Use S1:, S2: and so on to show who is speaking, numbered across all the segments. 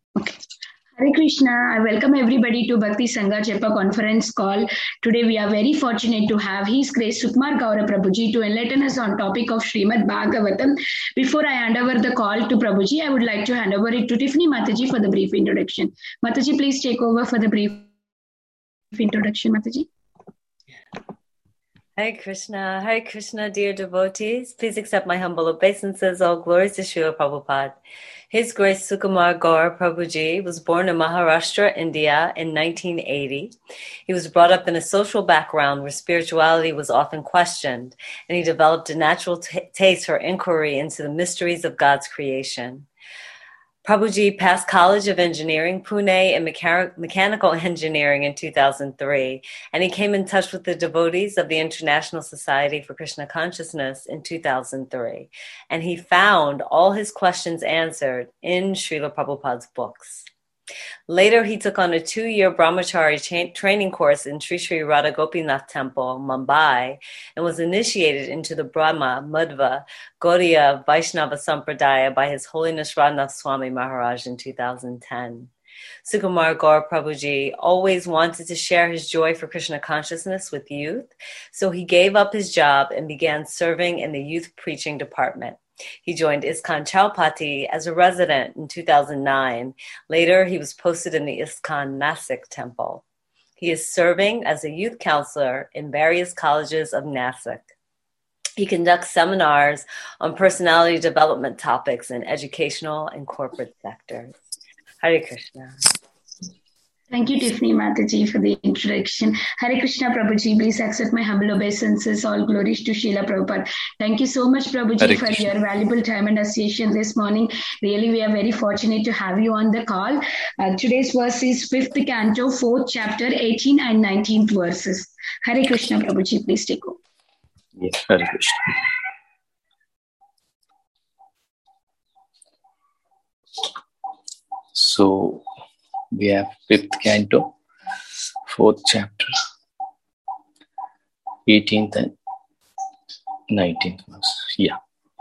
S1: Okay. Hare Krishna. I welcome everybody to Bhakti Sangha Chepa conference call. Today we are very fortunate to have His Grace Sukumar Gaura Prabhuji to enlighten us on topic of Srimad Bhagavatam. Before I hand over the call to Prabhuji, I would like to hand over it to Tiffany Mataji for the brief introduction. Mataji, please take over for the brief introduction, Mataji.
S2: Hare Krishna, dear devotees. Please accept my humble obeisances. All glories to Srila Prabhupada. His Grace Sukumar Gaur Prabhuji was born in Maharashtra, India in 1980. He was brought up in a social background where spirituality was often questioned, and he developed a natural taste for inquiry into the mysteries of God's creation. Prabhuji passed College of Engineering, Pune, and Mechanical Engineering in 2003, and he came in touch with the devotees of the International Society for Krishna Consciousness in 2003, and he found all his questions answered in Srila Prabhupada's books. Later, he took on a 2-year brahmachari training course in Sri Sri Radha Gopinath Temple, Mumbai, and was initiated into the Brahma, Madhva, Gaudiya Vaishnava Sampradaya by His Holiness Radhanath Swami Maharaj in 2010. Sukumar Gaur Prabhuji always wanted to share his joy for Krishna consciousness with youth, so he gave up his job and began serving in the youth preaching department. He joined ISKCON Chowpatty as a resident in 2009. Later, he was posted in the ISKCON Nasik temple. He is serving as a youth counselor in various colleges of Nasik. He conducts seminars on personality development topics in educational and corporate sectors. Hare Krishna.
S1: Thank you, Tiffany Mataji, for the introduction. Hare Krishna, Prabhuji. Please accept my humble obeisances. All glories to Srila Prabhupada. Thank you so much, Prabhuji, for your valuable time and association this morning. Really, we are very fortunate to have you on the call. Today's verse is 5th canto, 4th chapter, 18 and 19th verses. Hare Krishna, Prabhuji. Please take over.
S3: Yes, Hare Krishna. So, we have 5th canto, 4th chapter, 18th and 19th verse. Yeah.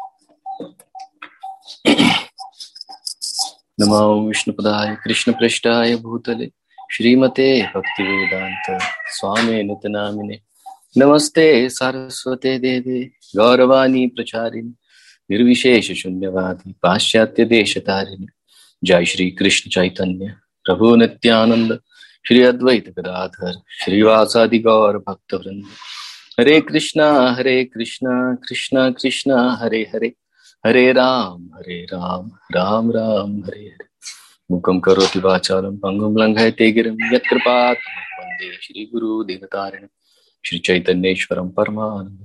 S3: Namo Vishnupadaya Krishna Prashtaya Bhutale Shrimate Bhaktivedanta Swami Nitanamine Namaste Saraswate Deve Gauravani Pracharini Nirvishesha Shunyavadi Paschatya Deshatarini Jai Shri Krishna Chaitanya Prabhu Nityananda Shri Advaita Gadadhar Shri Vasadi Gaur Bhakta Vrinda Hare Krishna Krishna Krishna Hare Hare Hare Ram Ram Ram Hare Hare Mukam Karoti Vacharam Pangum Langhayate Girim Yat Kripat Vande Shri Guru Devatarinam Shri Chaitanyeshwaram Paramanandam.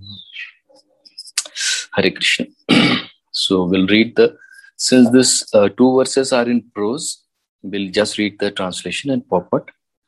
S3: Hare Krishna. So we'll read since this 2 verses are in prose, we'll just read the translation and purport.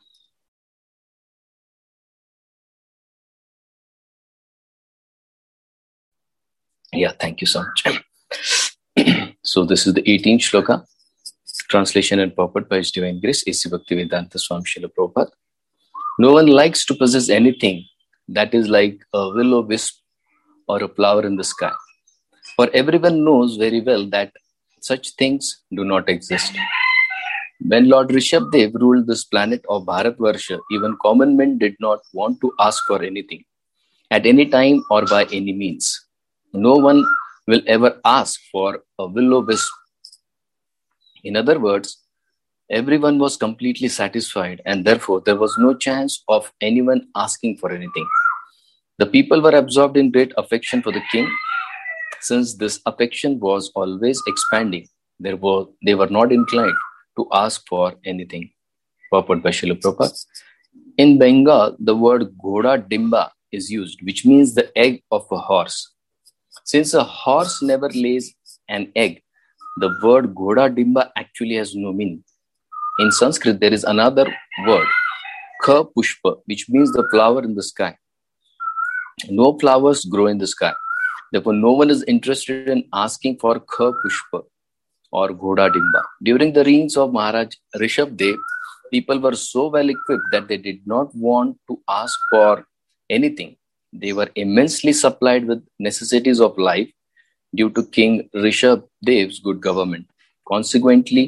S3: Yeah, thank you so much. So this is the 18th shloka, translation and purport by His Divine Grace, A.C. Bhaktivedanta Swami Srila Prabhupada. No one likes to possess anything that is like a will-o-wisp or a flower in the sky. For everyone knows very well that such things do not exist. When Lord Rishabdev ruled this planet of Bharatvarsha, even common men did not want to ask for anything, at any time or by any means. No one will ever ask for a will-o-wisp. In other words, everyone was completely satisfied, and therefore there was no chance of anyone asking for anything. The people were absorbed in great affection for the king. Since this affection was always expanding, they were not inclined to ask for anything. Purport by Srila Prabhupada. In Bengal, the word Ghoda Dimba is used, which means the egg of a horse. Since a horse never lays an egg, the word Ghoda Dimba actually has no meaning. In Sanskrit, there is another word, Kha Pushpa, which means the flower in the sky. No flowers grow in the sky. Therefore, no one is interested in asking for Kha Pushpa or Ghoda Dimba. During the reigns of Maharaj Rishabdev, people were so well equipped that they did not want to ask for anything. They were immensely supplied with necessities of life due to King Rishabdev's good government. Consequently,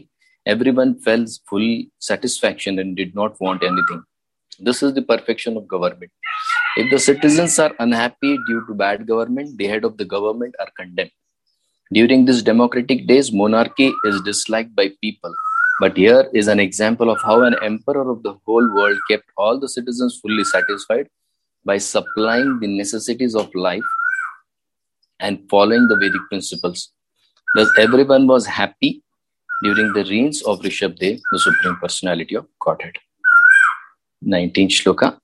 S3: Everyone felt full satisfaction and did not want anything. This is the perfection of government. If the citizens are unhappy due to bad government, the head of the government are condemned. During these democratic days, monarchy is disliked by people. But here is an example of how an emperor of the whole world kept all the citizens fully satisfied by supplying the necessities of life and following the Vedic principles. Thus, everyone was happy during the reigns of Rishabdev, the Supreme Personality of Godhead. 19th Shloka.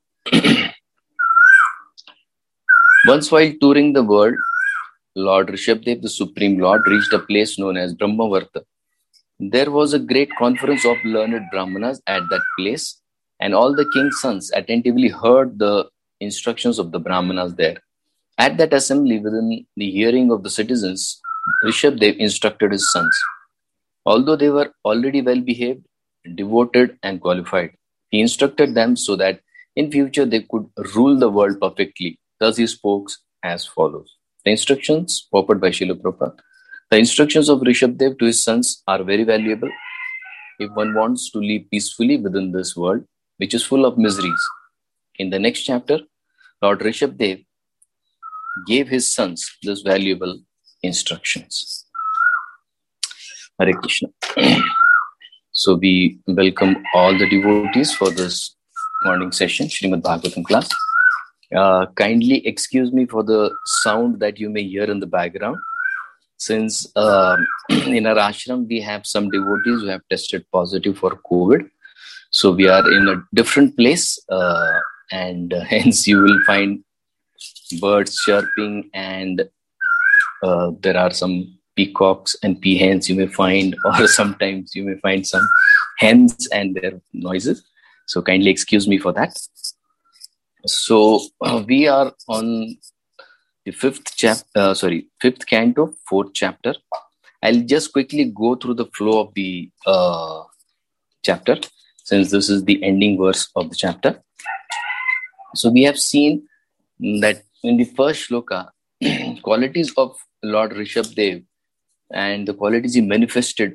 S3: Once while touring the world, Lord Rishabdev, the Supreme Lord, reached a place known as Brahmavarta. There was a great conference of learned Brahmanas at that place, and all the king's sons attentively heard the instructions of the Brahmanas there. At that assembly, within the hearing of the citizens, Rishabdev instructed his sons. Although they were already well behaved, devoted, and qualified, he instructed them so that in future they could rule the world perfectly. Thus he spoke as follows. The instructions offered by Srila Prabhupada. The instructions of Rishabdev to his sons are very valuable if one wants to live peacefully within this world, which is full of miseries. In the next chapter, Lord Rishabdev gave his sons these valuable instructions. Hare Krishna. So we welcome all the devotees for this morning session, Srimad Bhagavatam class. Kindly excuse me for the sound that you may hear in the background. Since in our ashram we have some devotees who have tested positive for COVID. So we are in a different place and hence you will find birds chirping and there are some peacocks and peahens you may find, or sometimes you may find some hens and their noises. So kindly excuse me for that. So we are on the fifth canto, fourth chapter. I'll just quickly go through the flow of the chapter, since this is the ending verse of the chapter. So we have seen that in the first shloka, qualities of Lord Rishabdev and the qualities he manifested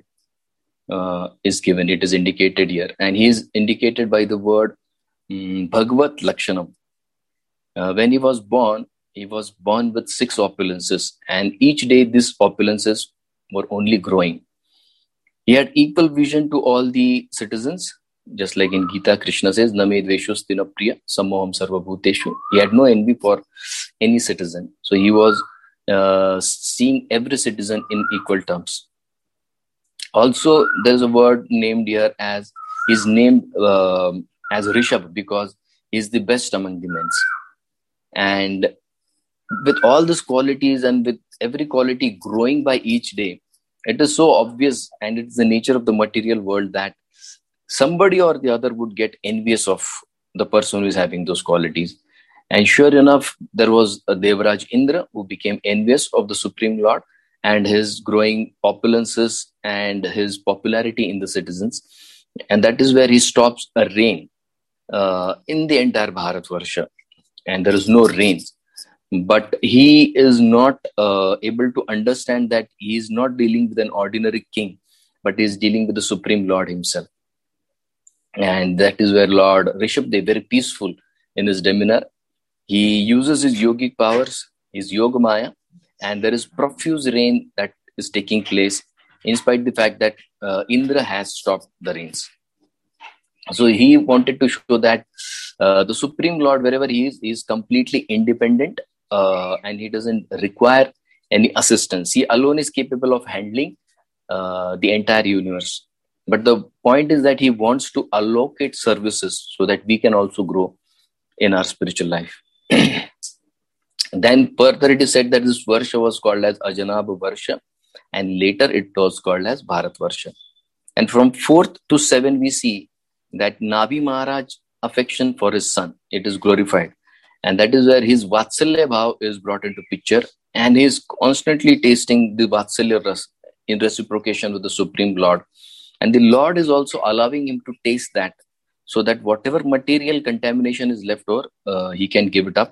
S3: is given. It is indicated here, and he is indicated by the word Bhagavat Lakshanam. When he was born with 6 opulences, and each day these opulences were only growing. He had equal vision to all the citizens, just like in Gita, Krishna says, Name dveshus tina priya samoham sarva bhuteshu. He had no envy for any citizen. So he was seeing every citizen in equal terms. Also, there's a word named here as, he's named as Rishabh because he's the best among the men. And with all these qualities and with every quality growing by each day, it is so obvious, and it's the nature of the material world, that somebody or the other would get envious of the person who is having those qualities. And sure enough, there was a Devraj Indra who became envious of the Supreme Lord and his growing opulences and his popularity in the citizens. And that is where he stops a reign in the entire Bharatvarsha. And there is no rain. But he is not able to understand that he is not dealing with an ordinary king, but he is dealing with the Supreme Lord himself. And that is where Lord Rishabdev, very peaceful in his demeanor, he uses his yogic powers, his yoga maya, and there is profuse rain that is taking place in spite of the fact that Indra has stopped the rains. So he wanted to show that the Supreme Lord, wherever he is completely independent and he doesn't require any assistance. He alone is capable of handling the entire universe. But the point is that he wants to allocate services so that we can also grow in our spiritual life. Then further it is said that this Varsha was called as Ajanab Varsha, and later it was called as Bharat Varsha. And from 4th to 7 we see that Nabi Maharaj affection for his son, it is glorified. And that is where his Vatsalya Bhav is brought into picture, and he is constantly tasting the Vatsalya Ras in reciprocation with the Supreme Lord. And the Lord is also allowing him to taste that, so that whatever material contamination is left over, he can give it up.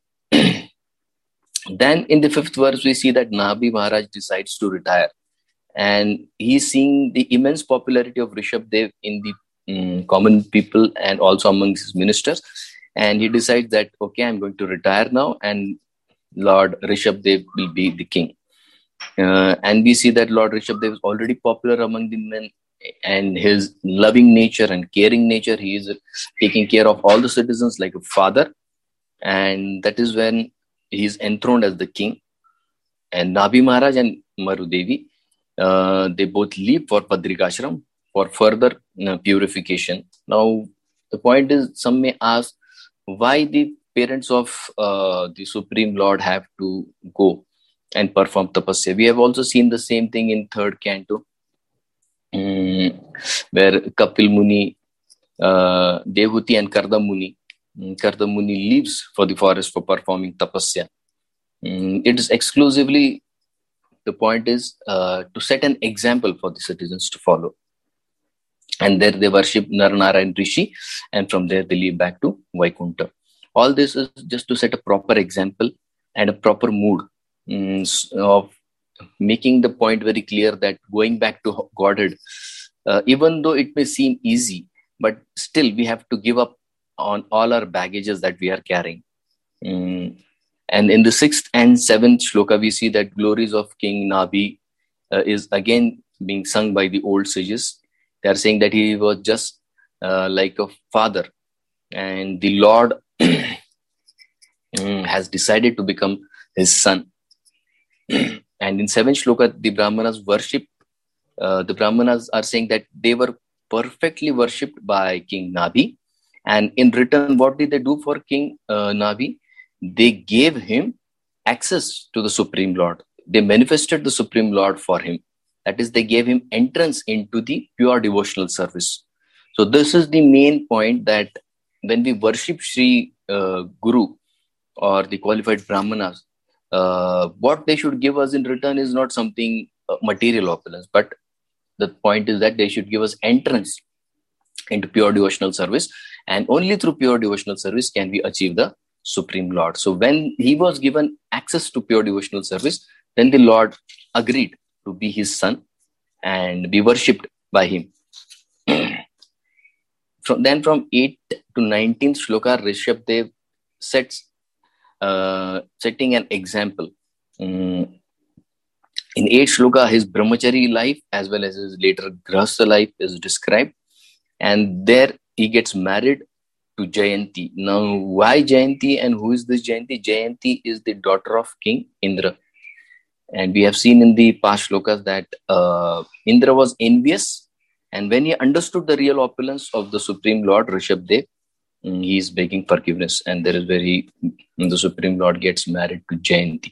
S3: Then in the 5th verse, we see that Nabi Maharaj decides to retire. And he's seeing the immense popularity of Rishabdev in the common people and also amongst his ministers. And he decides that, okay, I'm going to retire now, and Lord Rishabdev will be the king. And we see that Lord Rishabdev is already popular among the men, and his loving nature and caring nature, he is taking care of all the citizens like a father. And that is when he is enthroned as the king. And Nabhi Maharaj and Marudevi, they both leave for Padrikashram for further purification. Now, the point is, some may ask, why the parents of the Supreme Lord have to go and perform tapasya? We have also seen the same thing in third canto, where Kapil Muni, Dehuti and Karda Muni leaves for the forest for performing tapasya. It is exclusively, the point is to set an example for the citizens to follow. And there they worship Narnarayan Rishi, and from there they leave back to Vaikunta. All this is just to set a proper example and a proper mood of making the point very clear that going back to Godhead, even though it may seem easy, but still we have to give up on all our baggages that we are carrying. And in the 6th and 7th shloka, we see that glories of King Nabhi is again being sung by the old sages. They are saying that he was just like a father, and the Lord has decided to become his son. And in 7th shloka, the Brahmanas worship. The Brahmanas are saying that they were perfectly worshipped by King Nabhi. And in return, what did they do for King Nabhi? They gave him access to the Supreme Lord. They manifested the Supreme Lord for him. That is, they gave him entrance into the pure devotional service. So this is the main point, that when we worship Sri Guru or the qualified Brahmanas, what they should give us in return is not something material opulence, but the point is that they should give us entrance into pure devotional service, and only through pure devotional service can we achieve the Supreme Lord. So when he was given access to pure devotional service, then the Lord agreed to be his son and be worshipped by him. From 8th to 19th shloka, Rishabdev setting an example. In 8th shloka, his brahmachari life as well as his later grahastha life is described. And there he gets married to Jayanti. Now, why Jayanti, and who is this Jayanti? Jayanti is the daughter of King Indra. And we have seen in the past shlokas that Indra was envious, and when he understood the real opulence of the Supreme Lord Rishabdev, he is begging forgiveness, and there is the Supreme Lord gets married to Jayanti.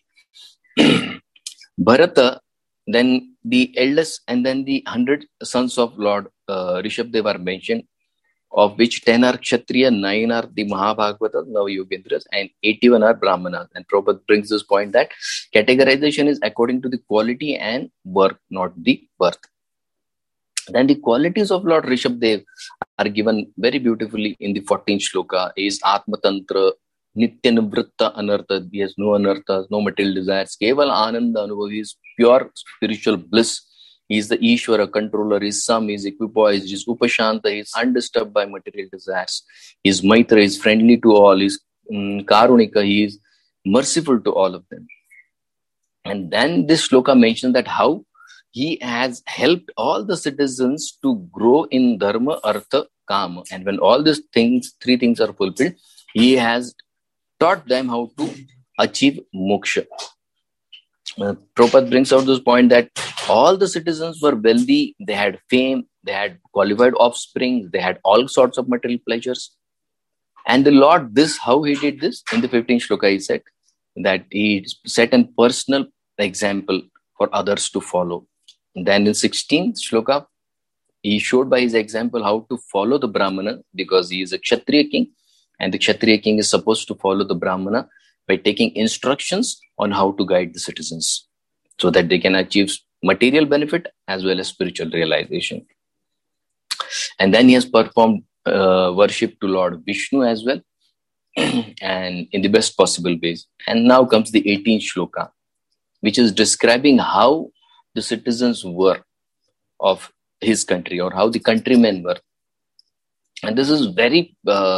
S3: Bharata, then the eldest, and then the 100 sons of Lord Rishabdev are mentioned, of which 10 are Kshatriya, 9 are the Mahabhagavatas, Navayogendras, and 81 are Brahmanas. And Prabhupada brings this point that categorization is according to the quality and work, not the birth. Then the qualities of Lord Rishabdev are given very beautifully in the 14th shloka. He is Atma Tantra, Nitya Nivritta Anartha. He has no anarthas, no material desires. Keval Ananda Anubhavi, is pure spiritual bliss. He is the Ishvara, controller. He is Sam, he is equipoised. He is Upashanta, he is undisturbed by material desires. He is Maitra, he is friendly to all. He is Karunika, he is merciful to all of them. And then this shloka mentions that how he has helped all the citizens to grow in Dharma, Artha, Kama. And when all these things, 3 things are fulfilled, he has taught them how to achieve moksha. Prabhupada brings out this point that all the citizens were wealthy, they had fame, they had qualified offspring, they had all sorts of material pleasures. And the Lord, how he did this? In the 15th shloka, he said that he set a personal example for others to follow. And then in 16th shloka, he showed by his example how to follow the Brahmana, because he is a Kshatriya king, and the Kshatriya king is supposed to follow the Brahmana by taking instructions on how to guide the citizens so that they can achieve material benefit as well as spiritual realization. And then he has performed worship to Lord Vishnu as well, and in the best possible ways. And now comes the 18th shloka, which is describing how the citizens were of his country, or how the countrymen were. And this is very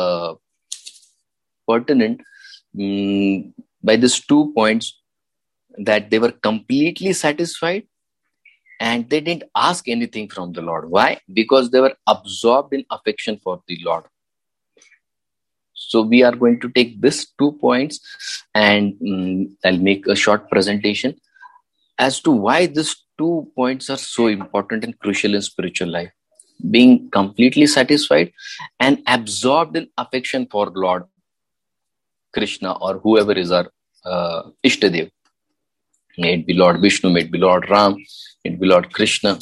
S3: pertinent by these 2 points, that they were completely satisfied and they didn't ask anything from the Lord. Why? Because they were absorbed in affection for the Lord. So we are going to take these 2 points and I'll make a short presentation as to why these 2 points are so important and crucial in spiritual life. Being completely satisfied and absorbed in affection for Lord Krishna, or whoever is our Ishtadev. May it be Lord Vishnu, may it be Lord Ram, may it be Lord Krishna.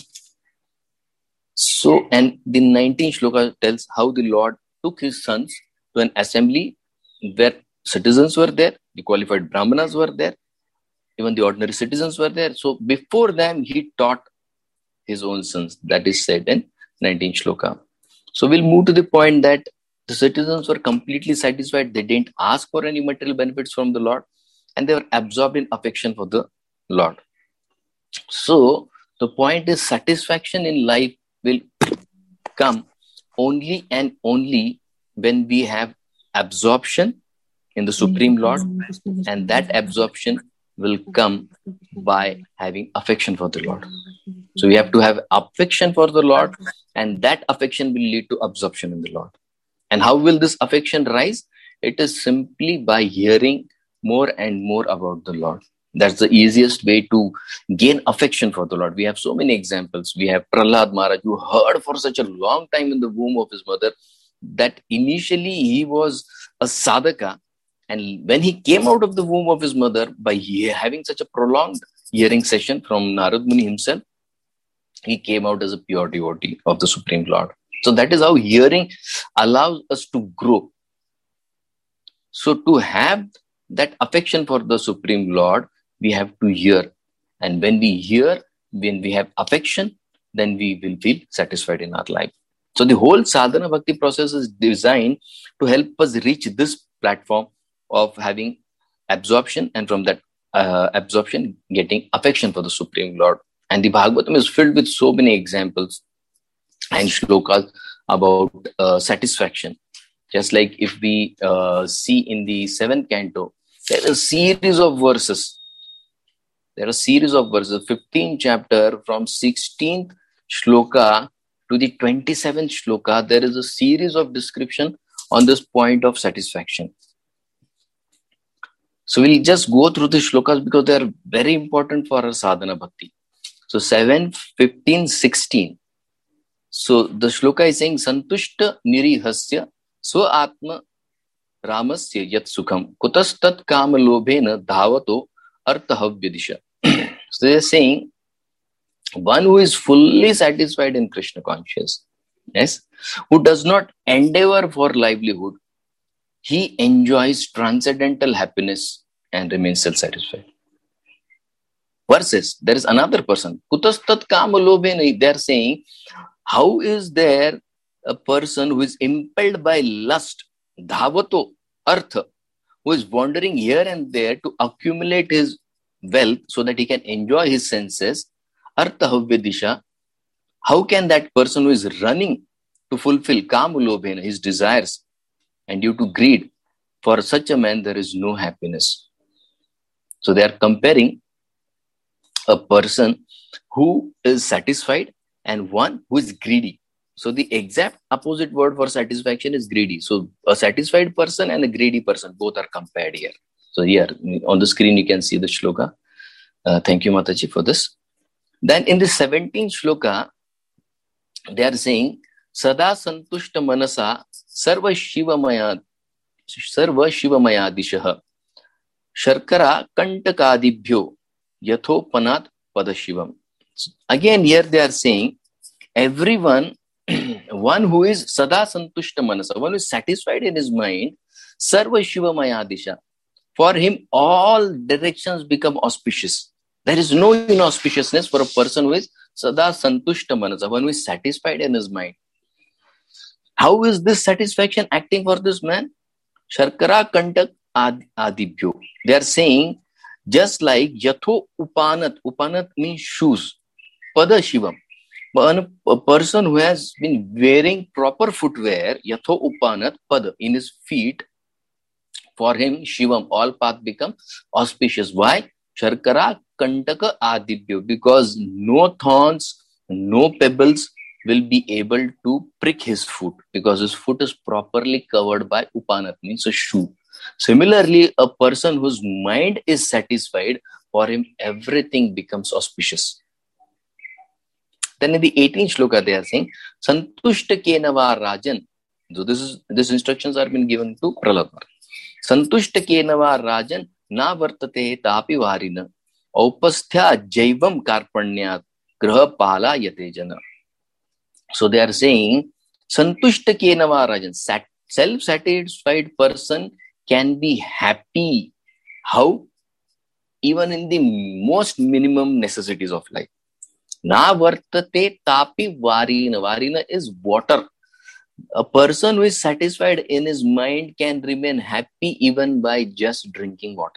S3: So, and the 19th shloka tells how the Lord took his sons to an assembly where citizens were there, the qualified brahmanas were there, even the ordinary citizens were there. So before them, he taught his own sons. That is said in 19th shloka. So we'll move to the point that the citizens were completely satisfied. They didn't ask for any material benefits from the Lord, and they were absorbed in affection for the Lord. So the point is, satisfaction in life will come only and only when we have absorption in the Supreme Lord, and that absorption will come by having affection for the Lord. So we have to have affection for the Lord, and that affection will lead to absorption in the Lord. And how will this affection rise? It is simply by hearing more and more about the Lord. That's the easiest way to gain affection for the Lord. We have so many examples. We have Prahlad Maharaj, who heard for such a long time in the womb of his mother that initially he was a sadhaka. And when he came out of the womb of his mother, by having such a prolonged hearing session from Narad Muni himself, he came out as a pure devotee of the Supreme Lord. So that is how hearing allows us to grow. So to have that affection for the Supreme Lord, we have to hear. And when we hear, when we have affection, then we will feel satisfied in our life. So the whole sadhana bhakti process is designed to help us reach this platform of having absorption, and from that absorption, getting affection for the Supreme Lord. And the Bhagavatam is filled with so many examples and shlokas about satisfaction. Just like if we see in the 7th canto, there is a series of verses. 15th chapter, from 16th shloka to the 27th shloka, there is a series of description on this point of satisfaction. So we'll just go through the shlokas because they are very important for our sadhana bhakti. So 7, 15, 16. So the shloka is saying, Santushta nirihasya swa atma ramasya yat sukham kutastat kama lobhena dhavato artahavyadisha. So they are saying, one who is fully satisfied in Krishna conscious, yes, who does not endeavor for livelihood, he enjoys transcendental happiness and remains self-satisfied. Versus, there is another person, kutastat kama lobhena. They are saying, how is there a person who is impelled by lust, dhavato, artha, who is wandering here and there to accumulate his wealth so that he can enjoy his senses, artahavyadisha? How can that person who is running to fulfill kama lobhena, his desires, and due to greed, for such a man there is no happiness? So they are comparing a person who is satisfied and one who is greedy. So the exact opposite word for satisfaction is greedy. So a satisfied person and a greedy person, both are compared here. So here on the screen you can see the shloka. Thank you, Mataji, for this. Then in the 17th shloka, they are saying, Sada santushta manasa sarva shivamaya dishaha sharkara kantakadibhyo yathopanat padashivam. Again, here they are saying, everyone, one who is sada santushta manasa, one who is satisfied in his mind, sarva shivamaya disha. For him, all directions become auspicious. There is no inauspiciousness for a person who is sada santushta manasa, one who is satisfied in his mind. How is this satisfaction acting for this man? Sharkara kantak adibhyo. They are saying, just like yatho upanat. Upanat means shoes. pada shivam. A person who has been wearing proper footwear, yatho upanat pada, in his feet, for him, shivam, all path become auspicious. Why? Sharkara kantaka adibyo, because no thorns, no pebbles will be able to prick his foot, because his foot is properly covered by upanat, means a shoe. Similarly, a person whose mind is satisfied, for him everything becomes auspicious. Then in the 18th shloka they are saying, Santushta kenava rajan. So this instructions are been given to Prahlad. Santushta kenava rajan na vartate tapi varina. Aupasthya jaivam karpanyat graha pala yate jana. So they are saying, Santushta kenava rajan. Self-satisfied person can be happy. How? Even in the most minimum necessities of life. Na vartate tapi varina. Varina is water. A person who is satisfied in his mind can remain happy even by just drinking water.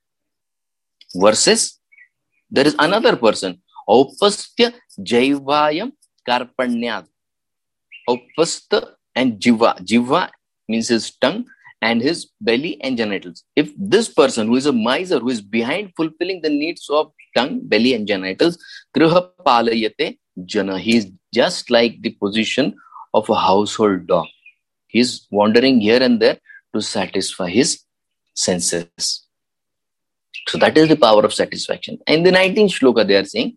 S3: Versus, there is another person. Aupastya jaivayam karpanyat. Aupastya and jiva. Jiva means his tongue and his belly and genitals. If this person who is a miser, who is behind fulfilling the needs of tongue, belly and genitals, griha palayate jana. He is just like the position of a household dog. He is wandering here and there to satisfy his senses. So that is the power of satisfaction. In the 19th shloka they are saying,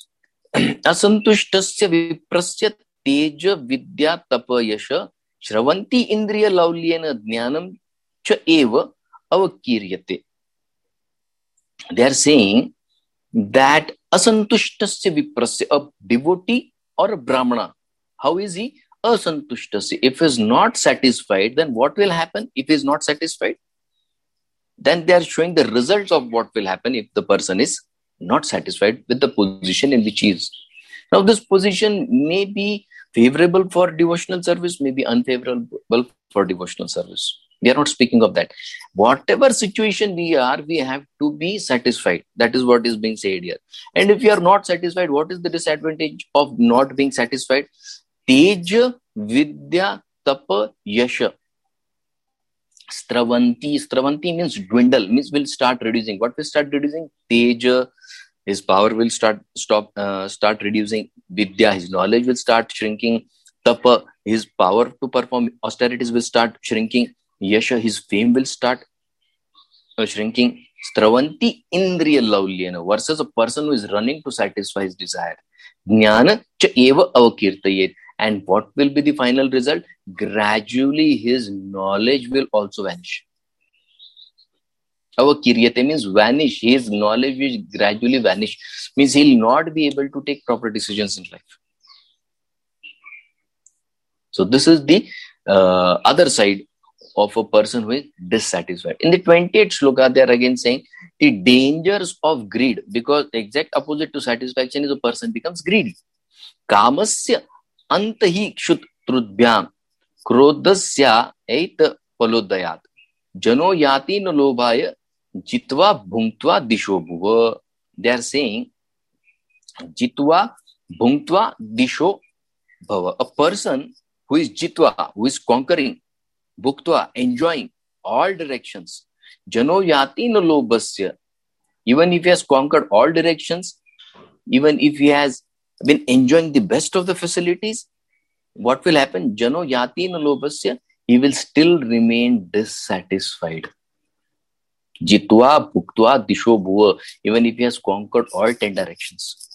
S3: Asantushtasya viprasya teja vidya tapa yasha shravanti indriya laulyena jnanam cha eva avakiryate. They are saying that asantushtasya viprasya, a devotee or a brahmana, how is he? Asantushtasya. If he is not satisfied, then what will happen if he is not satisfied? Then they are showing the results of what will happen if the person is not satisfied with the position in which he is. Now, this position may be favorable for devotional service, may be unfavorable for devotional service. We are not speaking of that. Whatever situation we are, we have to be satisfied. That is what is being said here. And if you are not satisfied, what is the disadvantage of not being satisfied? Teja vidya tapa yasha. Stravanti means dwindle, means will start reducing. What will start reducing? Teja, his power will start reducing. Vidya, his knowledge will start shrinking. Tapa, his power to perform austerities will start shrinking. Yasha, his fame will start shrinking. Stravanti indriya laulyena, versus a person who is running to satisfy his desire. Jnana cha eva avakirtayet. And what will be the final result? Gradually his knowledge will also vanish. Avakiryate means vanish. His knowledge will gradually vanish. Means he will not be able to take proper decisions in life. So this is the other side of a person who is dissatisfied. In the 28th shloka, they are again saying the dangers of greed, because the exact opposite to satisfaction is a person becomes greedy. Kamasya antahi kshut trudbhyam krodasya ait palodayat jano yati no lobhaya jitva bhunktva disho bhuva. They are saying jitva bhunktva disho bhava. A person who is jitva, who is conquering, bhuktva, enjoying all directions, jano yati no lobhasya. Even if he has conquered all directions, even if he has been enjoying the best of the facilities, what will happen? Jano yati no lobhasya, he will still remain dissatisfied. Jitva bhuktva disho bhuva, even if he has conquered all 10 directions.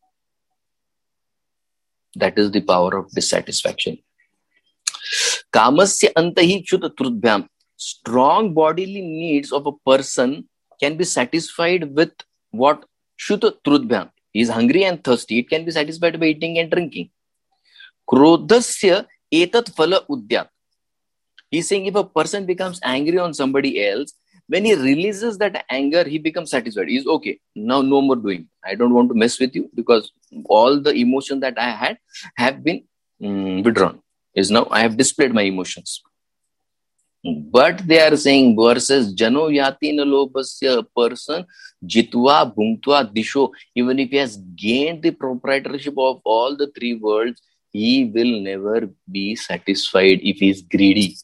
S3: That is the power of dissatisfaction. Kamasya antahi kshut trudbhyam. Strong bodily needs of a person can be satisfied with what? Kshut trudbhyam. He is hungry and thirsty. It can be satisfied by eating and drinking. Krodasya etat phala udyat. He is saying if a person becomes angry on somebody else, when he releases that anger, he becomes satisfied. He is okay. Now no more doing. I don't want to mess with you because all the emotions that I had have been withdrawn. Is now I have displayed my emotions. But they are saying versus Jano Yati Nalobasya, a person Jitwa Bhungtwa Disho, even if he has gained the proprietorship of all the three worlds, he will never be satisfied if he is greedy.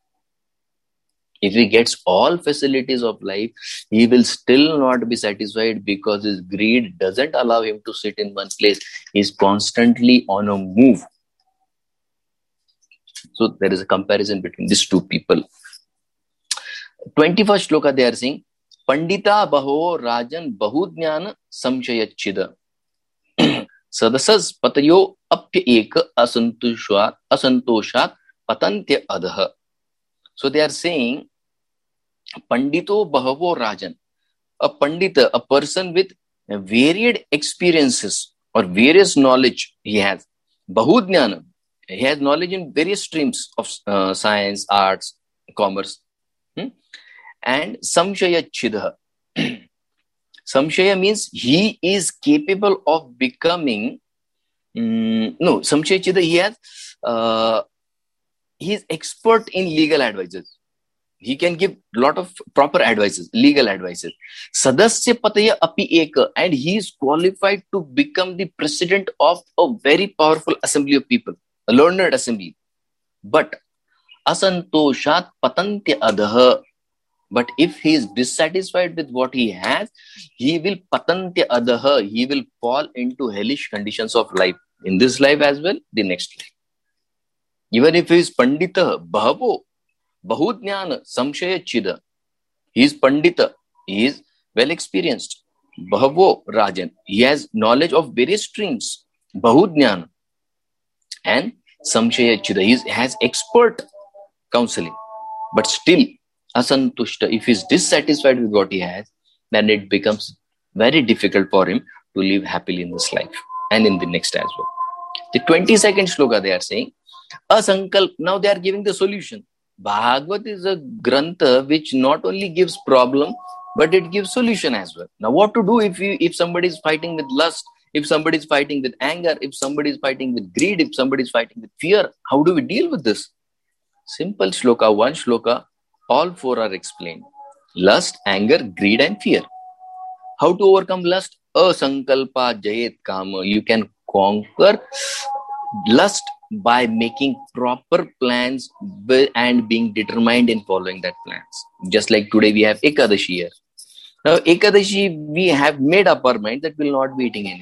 S3: If he gets all facilities of life, he will still not be satisfied because his greed doesn't allow him to sit in one place. He is constantly on a move. So there is a comparison between these two people. 21st shloka they are saying, Pandita Baho Rajan Bahujnana Samshayachida Sadasas Patayo Apya Eka Asantoshat Patantya Adaha. So they are saying, Pandito Bahavo Rajan, a Pandita, a person with varied experiences or various knowledge he has. Bahujnana, he has knowledge in various streams of science, arts, commerce. And Samshaya Chidha. Samshaya means he is capable of becoming. Samshaya Chidha, he is expert in legal advices. He can give a lot of proper advices, legal advices. Sadasya Pataya Api Eka, and he is qualified to become the president of a very powerful assembly of people, a learned assembly. But Asantoshat Patantya Adaha. But if he is dissatisfied with what he has, he will patantya adaha, he will fall into hellish conditions of life. In this life as well, the next life. Even if he is pandita, bahavo, bahujnana, samshaya chida. He is pandita, he is well experienced. Bahavo rajan, he has knowledge of various streams. Bahujnana and samshaya chida, he has expert counseling. But still, asantushta, if he is dissatisfied with what he has, then it becomes very difficult for him to live happily in this life and in the next as well. The 22nd shloka they are saying, asankalp, now they are giving the solution. Bhagavad is a grantha which not only gives problem, but it gives solution as well. Now what to do if somebody is fighting with lust, if somebody is fighting with anger, if somebody is fighting with greed, if somebody is fighting with fear, how do we deal with this? Simple shloka, one shloka, all four are explained. Lust, anger, greed and fear. How to overcome lust? Asankalpa jayet kama. You can conquer lust by making proper plans and being determined in following that plans. Just like today we have Ekadashi here. Now Ekadashi, we have made up our mind that we will not be eating anything.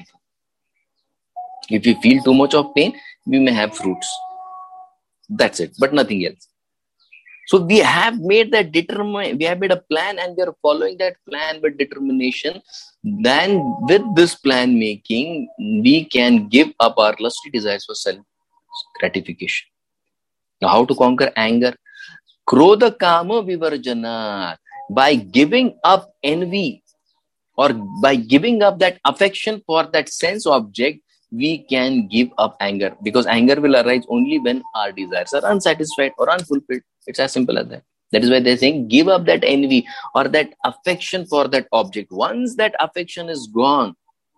S3: If we feel too much of pain, we may have fruits. That's it, but nothing else. So we have made that we have made a plan and we are following that plan with determination. Then with this plan making, we can give up our lusty desires for self-gratification. Now how to conquer anger? Krodha kama vivarjana. By giving up envy or by giving up that affection for that sense object, we can give up anger, because anger will arise only when our desires are unsatisfied or unfulfilled. It's as simple as that. That is why they're saying give up that envy or that affection for that object. Once that affection is gone,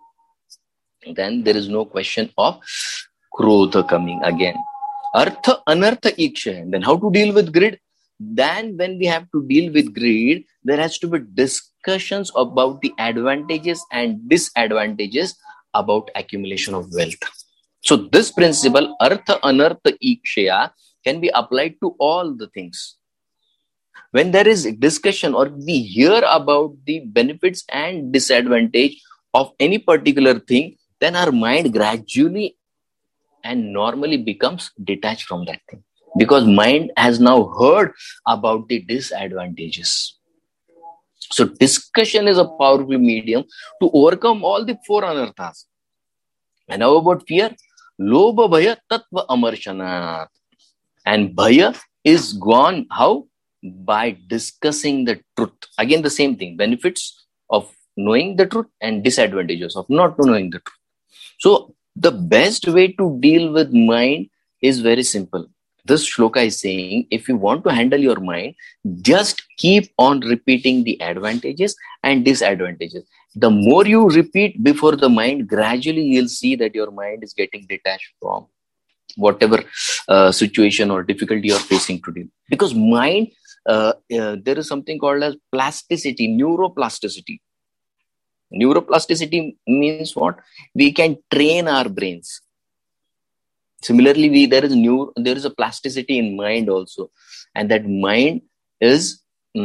S3: then there is no question of krodha coming again. Artha anartha iksha. Then how to deal with greed? Then when we have to deal with greed, there has to be discussions about the advantages and disadvantages about accumulation of wealth. So this principle, artha anartha ikshaya, can be applied to all the things. When there is discussion or we hear about the benefits and disadvantage of any particular thing, then our mind gradually and normally becomes detached from that thing. Because mind has now heard about the disadvantages. So discussion is a powerful medium to overcome all the four anarthas. And how about fear? Lobha bhaya tattva amarshana. And bhaya is gone. How? By discussing the truth. Again, the same thing. Benefits of knowing the truth and disadvantages of not knowing the truth. So the best way to deal with mind is very simple. This shloka is saying, if you want to handle your mind, just keep on repeating the advantages and disadvantages. The more you repeat before the mind, gradually you'll see that your mind is getting detached from whatever situation or difficulty you're facing today. Because mind there is something called as plasticity, neuroplasticity. Neuroplasticity means what? We can train our brains. Similarly, there is a plasticity in mind also, and that mind is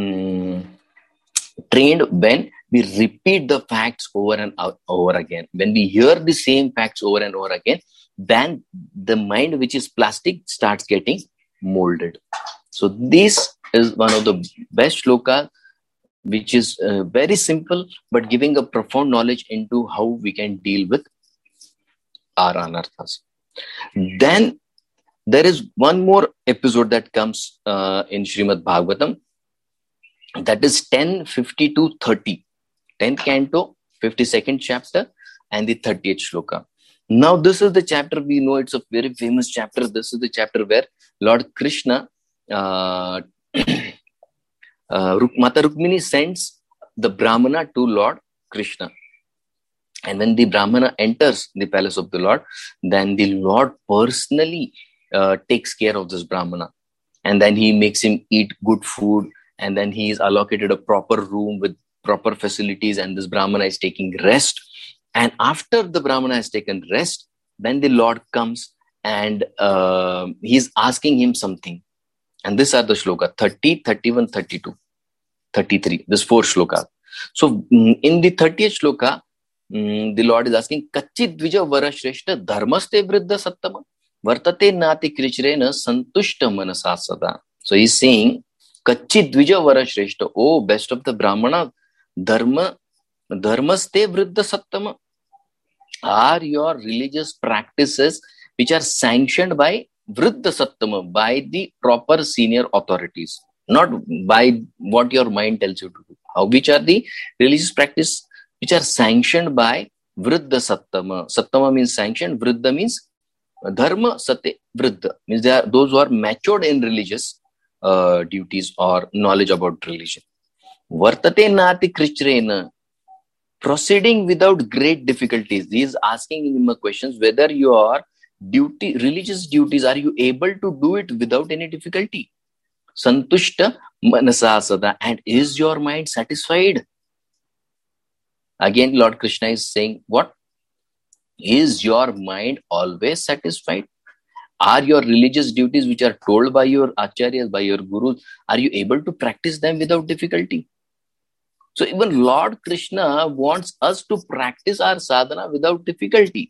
S3: trained when we repeat the facts over and over again. When we hear the same facts over and over again, then the mind, which is plastic, starts getting molded. So this is one of the best shlokas, which is very simple, but giving a profound knowledge into how we can deal with our anarthas. Then there is one more episode that comes in Srimad Bhagavatam, that is 10:50-30, 10th canto, 52nd chapter, and the 30th shloka. Now this is the chapter, we know it's a very famous chapter. This is the chapter where Lord Krishna, Mata Rukmini sends the Brahmana to Lord Krishna. And when the Brahmana enters the palace of the Lord, then the Lord personally takes care of this Brahmana. And then he makes him eat good food. And then he is allocated a proper room with proper facilities. And this Brahmana is taking rest. And after the Brahmana has taken rest, then the Lord comes and he's asking him something. And these are the shloka, 30, 31, 32, 33. This 4 shloka. So in the 30th shloka, the Lord is asking, Kachit Dvija Vara Shreshta Dharmaste Vriddha Sattama Vartate Nati Krichrena Santushta Manasa Sada. So he's saying, Kachit Dvija Vara Shreshta, oh best of the Brahmana, Dharmaste Vriddha Sattama. Are your religious practices which are sanctioned by Vriddha Sattama, by the proper senior authorities, not by what your mind tells you to do. Which are the religious practices which are sanctioned by Vriddha Sattama. Sattama means sanctioned, Vriddha means Dharma Sate Vriddha. Means they are those who are matured in religious duties or knowledge about religion. Vartate Nati Krichrena. Proceeding without great difficulties. He is asking him questions whether your religious duties, are you able to do it without any difficulty? Santushta Manasa Sada. And is your mind satisfied? Again, Lord Krishna is saying, what? Is your mind always satisfied? Are your religious duties which are told by your acharyas, by your gurus, are you able to practice them without difficulty? So even Lord Krishna wants us to practice our sadhana without difficulty.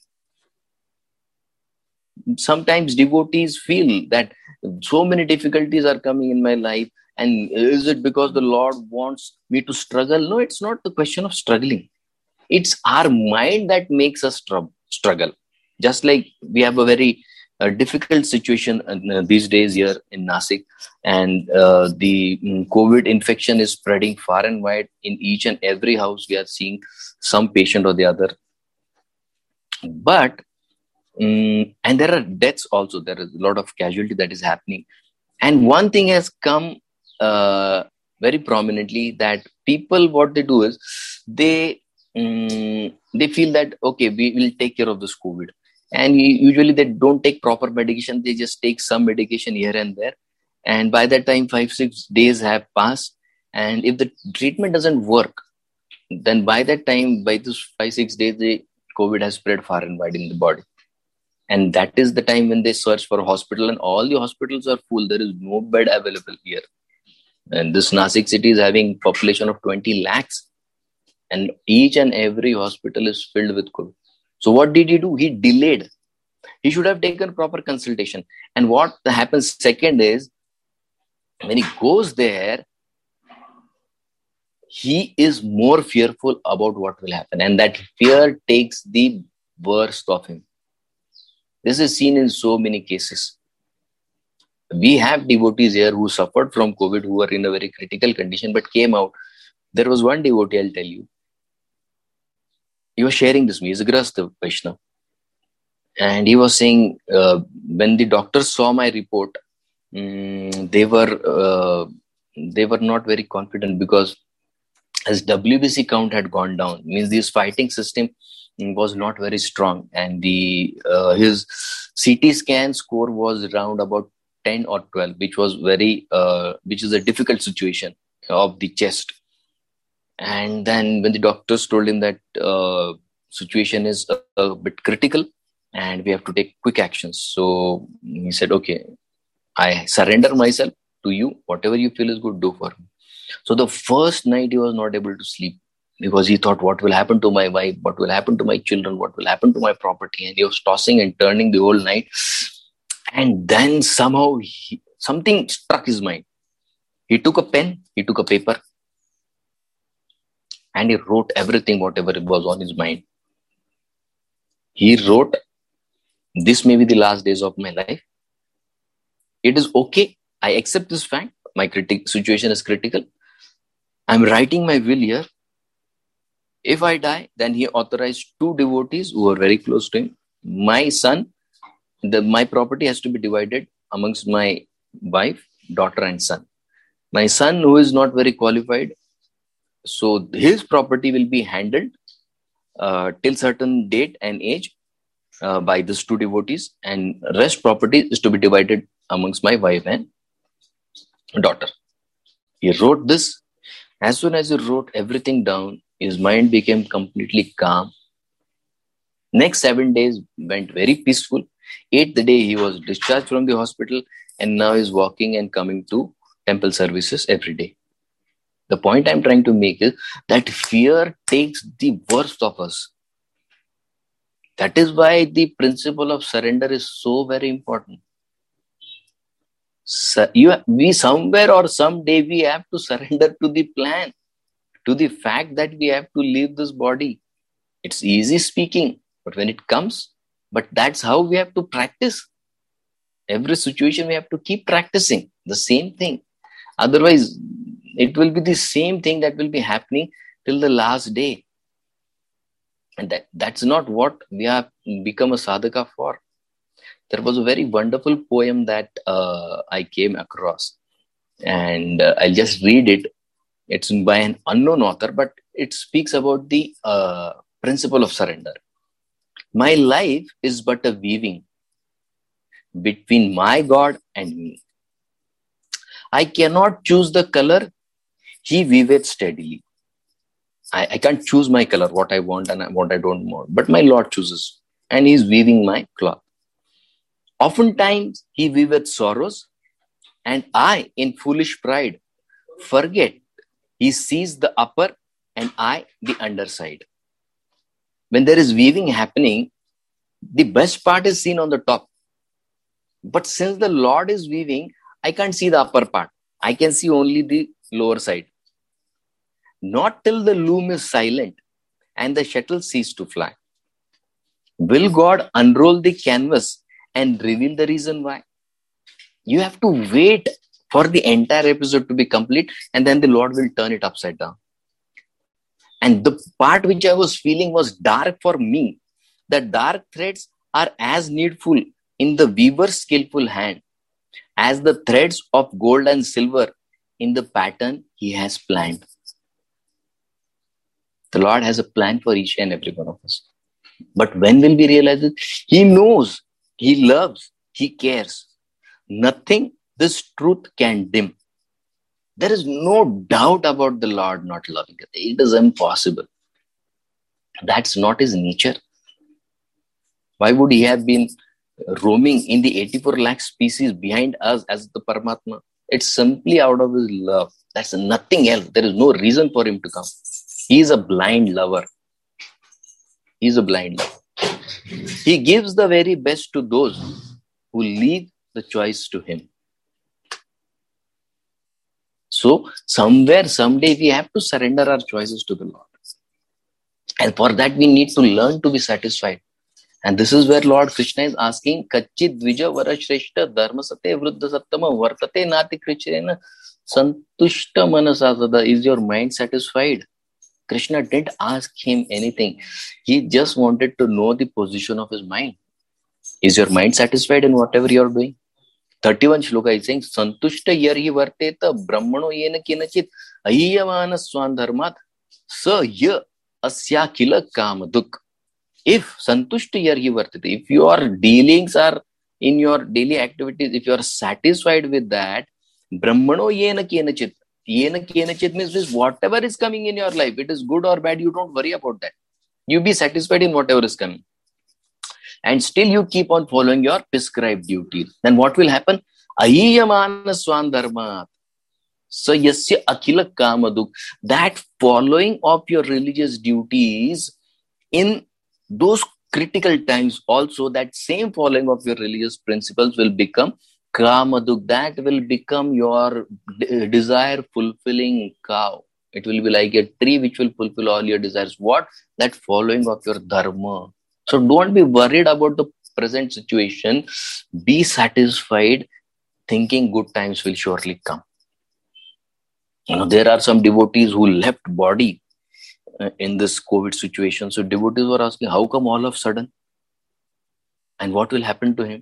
S3: Sometimes devotees feel that so many difficulties are coming in my life, and is it because the Lord wants me to struggle? No, it's not the question of struggling. It's our mind that makes us struggle. Just like we have a very difficult situation these days here in Nasik, and the COVID infection is spreading far and wide. In each and every house, we are seeing some patient or the other. But, and there are deaths also. There is a lot of casualty that is happening. And one thing has come very prominently, that people, what they do is, they feel that, okay, we will take care of this COVID. And usually they don't take proper medication. They just take some medication here and there. And by that time, 5-6 days have passed. And if the treatment doesn't work, then by that time, by those 5-6 days, the COVID has spread far and wide in the body. And that is the time when they search for a hospital, and all the hospitals are full. There is no bed available here. And this Nasik city is having population of 20 lakhs. And each and every hospital is filled with COVID. So what did he do? He delayed. He should have taken proper consultation. And what happens second is, when he goes there, he is more fearful about what will happen. And that fear takes the worst of him. This is seen in so many cases. We have devotees here who suffered from COVID, who were in a very critical condition, but came out. There was one devotee, I'll tell you. He was sharing this. He is a Grahastha Vaishnava. And he was saying, when the doctors saw my report, they were not very confident, because his WBC count had gone down. Means this fighting system was not very strong, and his CT scan score was around about 10 or 12, which was which is a difficult situation of the chest. And then when the doctors told him that situation is a bit critical and we have to take quick actions. So he said, okay, I surrender myself to you. Whatever you feel is good, do for me. So the first night he was not able to sleep because he thought, what will happen to my wife? What will happen to my children? What will happen to my property? And he was tossing and turning the whole night. And then somehow something struck his mind. He took a pen, he took a paper, and he wrote everything, whatever was on his mind. He wrote, this may be the last days of my life. It is okay. I accept this fact. My situation is critical. I'm writing my will here. If I die, then he authorized 2 devotees who were very close to him. My son, my property has to be divided amongst my wife, daughter and son. My son, who is not very qualified, so his property will be handled till certain date and age by these 2 devotees, and rest property is to be divided amongst my wife and daughter. He wrote this. As soon as he wrote everything down, his mind became completely calm. Next 7 days went very peaceful. 8th day he was discharged from the hospital, and now is walking and coming to temple services every day. The point I'm trying to make is that fear takes the worst of us. That is why the principle of surrender is so very important. So we somewhere or someday we have to surrender to the plan, to the fact that we have to leave this body. It's easy speaking, but when it comes, but that's how we have to practice. Every situation we have to keep practicing the same thing. Otherwise, it will be the same thing that will be happening till the last day. And that's not what we have become a sadhaka for. There was a very wonderful poem that I came across, and I'll just read it. It's by an unknown author, but it speaks about the principle of surrender. My life is but a weaving between my God and me. I cannot choose the color. He weaveth steadily. I can't choose my color, what I want and what I don't want. But my Lord chooses, and He is weaving my cloth. Oftentimes, He weaveth sorrows, and I, in foolish pride, forget He sees the upper and I, the underside. When there is weaving happening, the best part is seen on the top. But since the Lord is weaving, I can't see the upper part. I can see only the lower side. Not till the loom is silent and the shuttle cease to fly will God unroll the canvas and reveal the reason why. You have to wait for the entire episode to be complete, and then the Lord will turn it upside down. And the part which I was feeling was dark for me. The dark threads are as needful in the weaver's skillful hand as the threads of gold and silver in the pattern He has planned. The Lord has a plan for each and every one of us. But when will we realize it? He knows, He loves, He cares. Nothing this truth can dim. There is no doubt about the Lord not loving it. It is impossible. That's not His nature. Why would He have been roaming in the 84 lakh species behind us as the Paramatma? It's simply out of His love. That's nothing else. There is no reason for Him to come. He is a blind lover. He is a blind lover. He gives the very best to those who leave the choice to Him. So, somewhere, someday, we have to surrender our choices to the Lord. And for that, we need to learn to be satisfied. And this is where Lord Krishna is asking, Kachit Dvija Varashreshta Dharmasate Vruddha Sattama Vartate Nati Krichrena Santushta Manasasada. Is your mind satisfied? Krishna didn't ask him anything. He just wanted to know the position of his mind. Is your mind satisfied in whatever you are doing? 31 shloka is saying, Santushta yarhi varteta brahmano yena kinachit ahiyamana swandharmat sa ya asya kila kamaduk. If Santushta yarhi varteta, if your dealings are in your daily activities, if you are satisfied with that, Brahmano yena kenachit. Yena kenachit means whatever is coming in your life, it is good or bad, you don't worry about that. You be satisfied in whatever is coming. And still you keep on following your prescribed duties. Then what will happen? Ayiyamana swandharmat. So yasya akhila kamaduk. That following of your religious duties in those critical times also, that same following of your religious principles will become kamaduk. That will become your desire fulfilling cow. It will be like a tree which will fulfill all your desires. What? That following of your dharma. So don't be worried about the present situation. Be satisfied, thinking good times will surely come. There are some devotees who left body in this COVID situation. So devotees were asking, how come all of a sudden? And what will happen to him?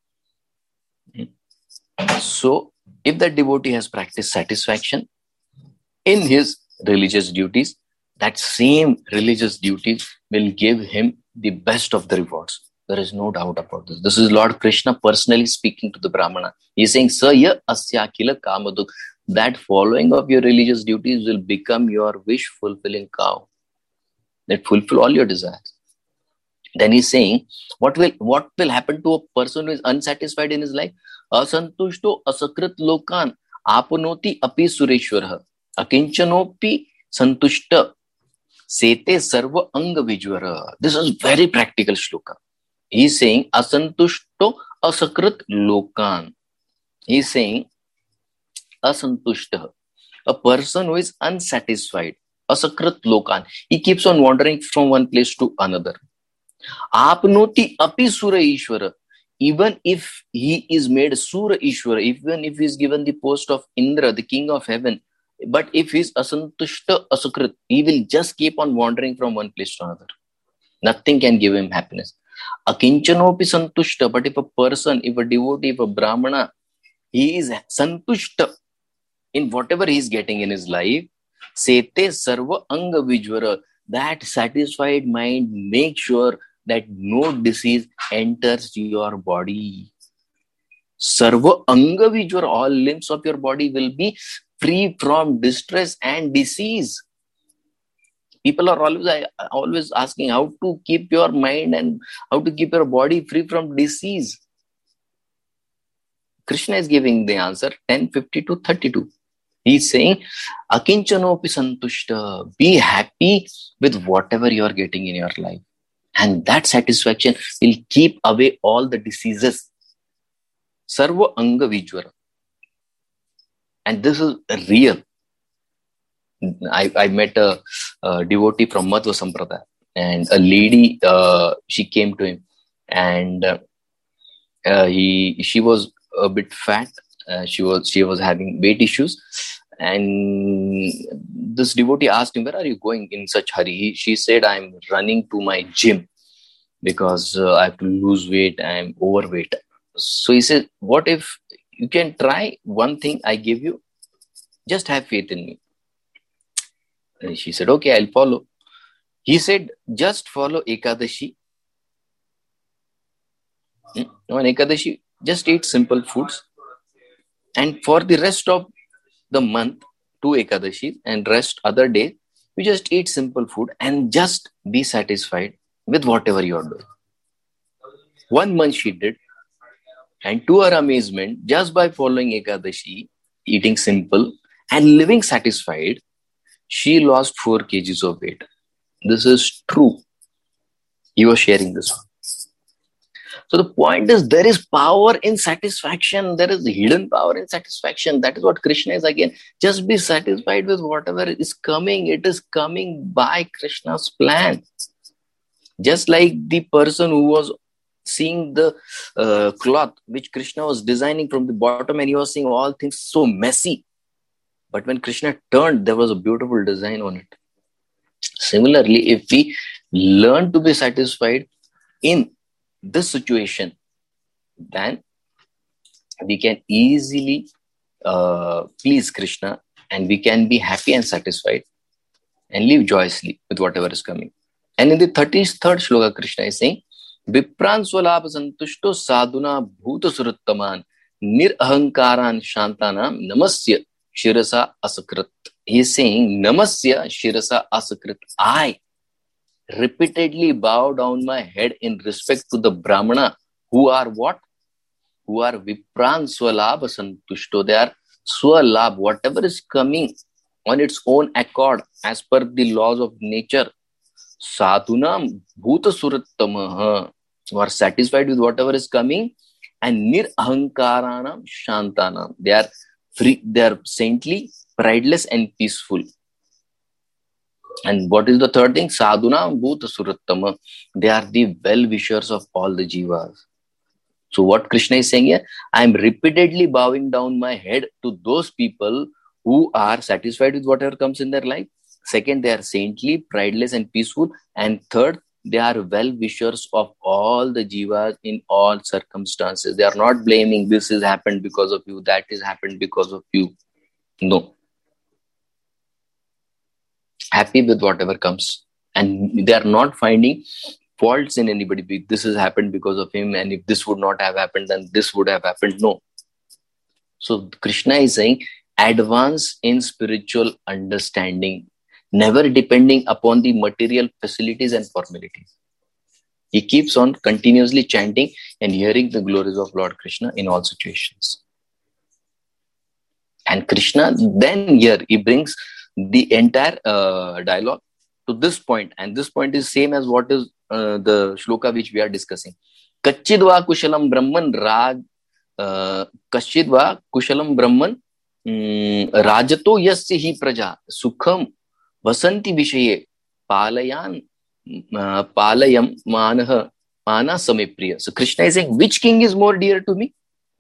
S3: So if that devotee has practiced satisfaction in his religious duties, that same religious duties will give him the best of the rewards. There is no doubt about this. This is Lord Krishna personally speaking to the Brahmana. He is saying, Saya asya kila kamaduk. That following of your religious duties will become your wish-fulfilling cow. That fulfill all your desires. Then he's saying, what will happen to a person who is unsatisfied in his life? Asantushto asakrit lokan apanoti api sureshwarah akinchanopi santushta sete sarva anga vijvara. This is very practical shloka. He's saying, asantushto asakrit lokan. He's saying, asantushta, a person who is unsatisfied, asakrit lokan. He keeps on wandering from one place to another. Apnoti api sura ishvara. Even if he is made sura ishvara, even if he is given the post of Indra, the king of heaven, but if he is asantushta asakrit, he will just keep on wandering from one place to another. Nothing can give him happiness. Akinchanopi santushta. But if a person, if a devotee, if a brahmana, he is santushta in whatever he is getting in his life, sete sarva anga vijvara. That satisfied mind makes sure that no disease enters your body. Sarva anga vijvara. All limbs of your body will be free from distress and disease. People are always asking how to keep your mind and how to keep your body free from disease. Krishna is giving the answer, 10:50-32. He's saying, Akinchanopi santushta. Be happy with whatever you are getting in your life. And that satisfaction will keep away all the diseases. Sarva anga vijvara. And this is real. I met a devotee from Madhva Sampradaya, and a lady, she came to him, and she was a bit fat. She was having weight issues, and this devotee asked him, where are you going in such hurry? She said, I'm running to my gym because I have to lose weight. I'm overweight. So he said, what if you can try one thing I give you? Just have faith in me. And she said, okay, I'll follow. He said, just follow Ekadashi. On Ekadashi, just eat simple foods. And for the rest of the month, 2 Ekadashi and rest other days, you just eat simple food and just be satisfied with whatever you are doing. 1 month she did. And to her amazement, just by following Ekadashi, eating simple and living satisfied, she lost 4 kgs of weight. This is true. He was sharing this one. So the point is, there is power in satisfaction. There is hidden power in satisfaction. That is what Krishna is again. Just be satisfied with whatever is coming. It is coming by Krishna's plan. Just like the person who was seeing the cloth which Krishna was designing from the bottom, and he was seeing all things so messy. But when Krishna turned, there was a beautiful design on it. Similarly, if we learn to be satisfied in this situation, then we can easily please Krishna, and we can be happy and satisfied and live joyously with whatever is coming. And in the 33rd shloka, Krishna is saying, विप्रान स्वलाभ संतुष्टो साधुना भूत सुरत्तमान nirahankaran shantanam namasya shirasa asakrit. He is saying, namasya shirasa asakrit. I repeatedly bow down my head in respect to the Brahmana who are what? Who are vipran swalabha santushto. They are swalabh, whatever is coming on its own accord as per the laws of nature. Sadhunam bhuta surattamaha, who are satisfied with whatever is coming, and nirahankaranam shantanam. They are free, they are saintly, prideless, and peaceful. And what is the third thing? Sadhunam bhuta surattama. They are the well-wishers of all the jivas. So what Krishna is saying here, I am repeatedly bowing down my head to those people who are satisfied with whatever comes in their life. Second, they are saintly, prideless, and peaceful. And third, they are well-wishers of all the jivas in all circumstances. They are not blaming, this has happened because of you, that has happened because of you. No. Happy with whatever comes. And they are not finding faults in anybody. This has happened because of him, and if this would not have happened, then this would have happened. No. So Krishna is saying, advance in spiritual understanding, never depending upon the material facilities and formalities. He keeps on continuously chanting and hearing the glories of Lord Krishna in all situations. And Krishna then here, he brings the entire dialogue to this point. And this point is same as what is the shloka which we are discussing. Kachidva kushalam brahman raj Kashidva kushalam brahman rajato yasya hi praja sukham vasanti vishaye palayam mana samepriya. So Krishna is saying, which king is more dear to me?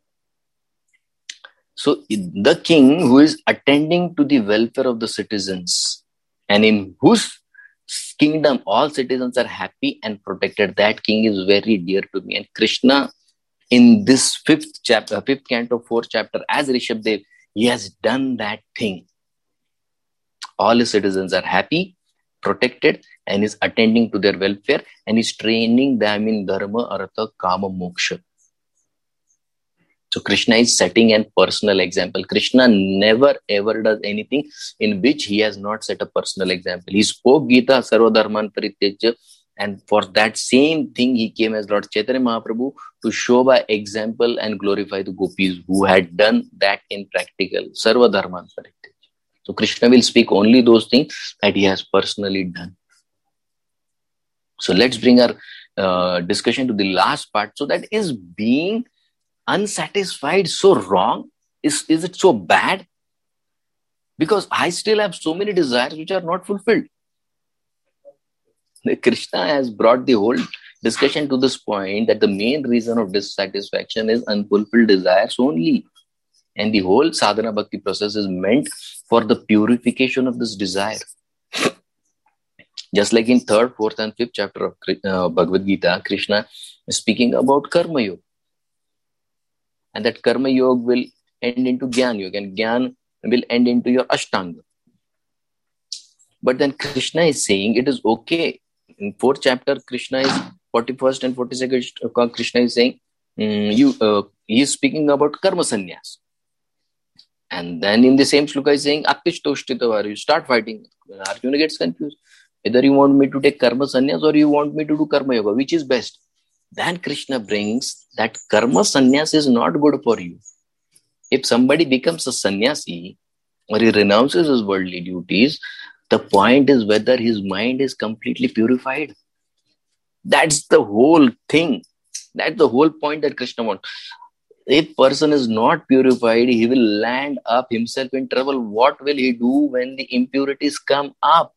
S3: So the king who is attending to the welfare of the citizens and in whose kingdom all citizens are happy and protected, that king is very dear to me. And Krishna in this fifth canto, fourth chapter, as Rishabdev, he has done that thing. All his citizens are happy, protected, and is attending to their welfare, and is training them in dharma, artha, kama, moksha. So Krishna is setting a personal example. Krishna never ever does anything in which he has not set a personal example. He spoke Gita, Sarva Dharman Parityaja, and for that same thing he came as Lord Chaitanya Mahaprabhu to show by example and glorify the gopis who had done that in practical. Sarva Dharman Parityaja. So Krishna will speak only those things that he has personally done. So let's bring our discussion to the last part. So that is being unsatisfied so wrong? Is it so bad? Because I still have so many desires which are not fulfilled. Krishna has brought the whole discussion to this point that the main reason of dissatisfaction is unfulfilled desires only. And the whole sadhana bhakti process is meant for the purification of this desire. Just like in 3rd, 4th and 5th chapter of Bhagavad Gita, Krishna is speaking about karma yoga. And that karma yoga will end into Gyan yoga, and Gyan will end into your Ashtanga. But then Krishna is saying it is okay. In 4th chapter, Krishna is 41st and 42nd, Krishna is saying, he is speaking about karma sannyas. And then in the same shloka is saying, Attishtoshitavaru, you start fighting. Arjuna gets confused. Either you want me to take karma sannyas or you want me to do karma yoga, which is best? Then Krishna brings that karma sannyas is not good for you. If somebody becomes a sannyasi or he renounces his worldly duties, the point is whether his mind is completely purified. That's the whole thing. That's the whole point that Krishna wants. If person is not purified, he will land up himself in trouble. What will he do when the impurities come up?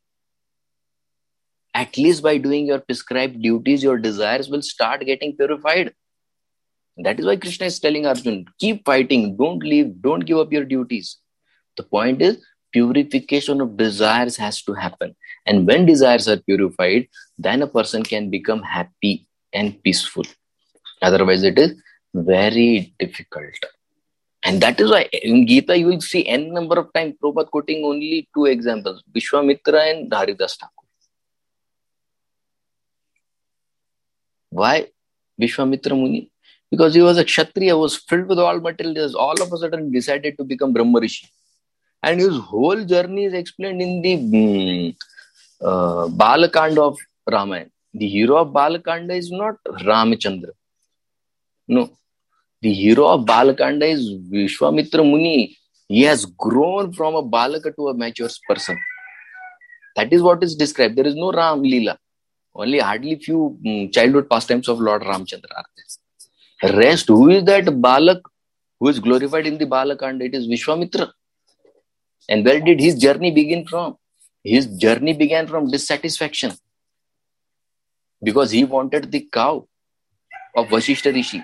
S3: At least by doing your prescribed duties, your desires will start getting purified. That is why Krishna is telling Arjuna, keep fighting, don't leave, don't give up your duties. The point is, purification of desires has to happen. And when desires are purified, then a person can become happy and peaceful. Otherwise, it is very difficult. And that is why in Gita, you will see n number of times Prabhupada quoting only 2 examples, Vishwamitra and Haridas Thakur. Why Vishwamitra Muni? Because he was a Kshatriya, was filled with all materials. All of a sudden decided to become Brahma Rishi. And his whole journey is explained in the Balakanda of Ramayana. The hero of Balakanda is not Ramachandra. No. The hero of Balakanda is Vishwamitra Muni. He has grown from a Balaka to a mature person. That is what is described. There is no Ram Leela. Only hardly few childhood pastimes of Lord Ramchandra are there. Rest, who is that Balak who is glorified in the Balakanda? It is Vishwamitra. And where did his journey begin from? His journey began from dissatisfaction. Because he wanted the cow of Vashishta Rishi.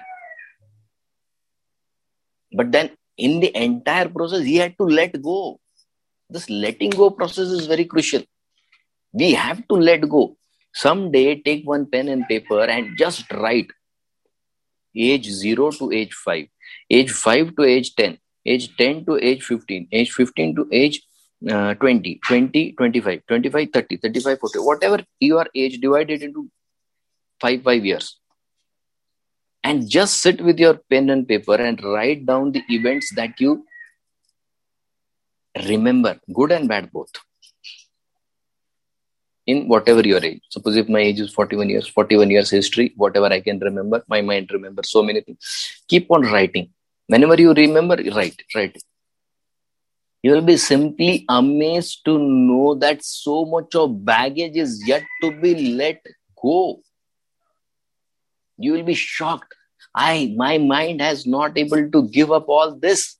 S3: But then in the entire process, he had to let go. This letting go process is very crucial. We have to let go. Someday, take one pen and paper and just write age 0 to age 5, age 5 to age 10, age 10 to age 15, age 15 to age 20, 20, 25, 25, 30, 35, 40, whatever your age, divided into 5 years. And just sit with your pen and paper and write down the events that you remember, good and bad both, in whatever your age. Suppose if my age is 41 years history, whatever I can remember, my mind remembers so many things. Keep on writing. Whenever you remember, write. You will be simply amazed to know that so much of baggage is yet to be let go. You will be shocked. My mind has not able to give up all this.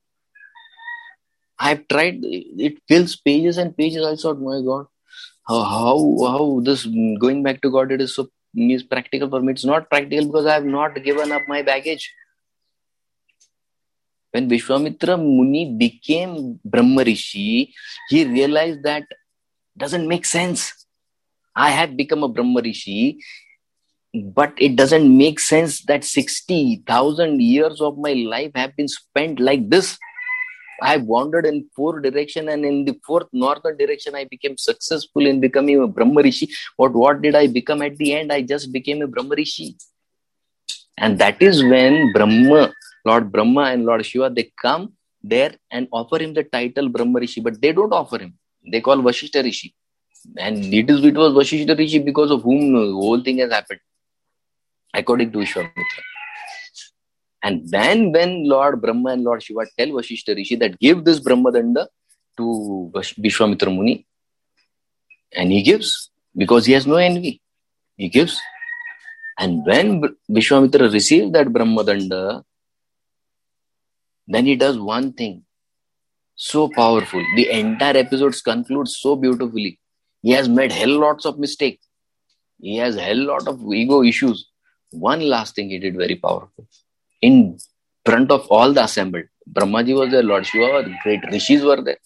S3: I've tried. It fills pages and pages. I thought, my God, how this going back to God, it is so practical for me. It's not practical because I have not given up my baggage. When Vishwamitra Muni became Brahma Rishi, he realized that doesn't make sense. I have become a Brahma Rishi, but it doesn't make sense that 60,000 years of my life have been spent like this. I wandered in 4 directions, and in the 4th northern direction, I became successful in becoming a Brahma Rishi. But what did I become at the end? I just became a Brahma Rishi. And that is when Lord Brahma and Lord Shiva, they come there and offer him the title Brahma Rishi, but they don't offer him. They call Vashishta Rishi. And it was Vashishta Rishi because of whom the whole thing has happened, according to Vishwamitra. And then when Lord Brahma and Lord Shiva tell Vashishta Rishi that give this Brahma Danda to Vishwamitra Muni, and he gives, because he has no envy. He gives. And when Vishwamitra receives that Brahma Danda, then he does one thing so powerful. The entire episodes conclude so beautifully. He has made hell lots of mistakes. He has hell lot of ego issues. One last thing he did very powerful. In front of all the assembled, Brahmaji was there, Lord Shiva was there, great rishis were there.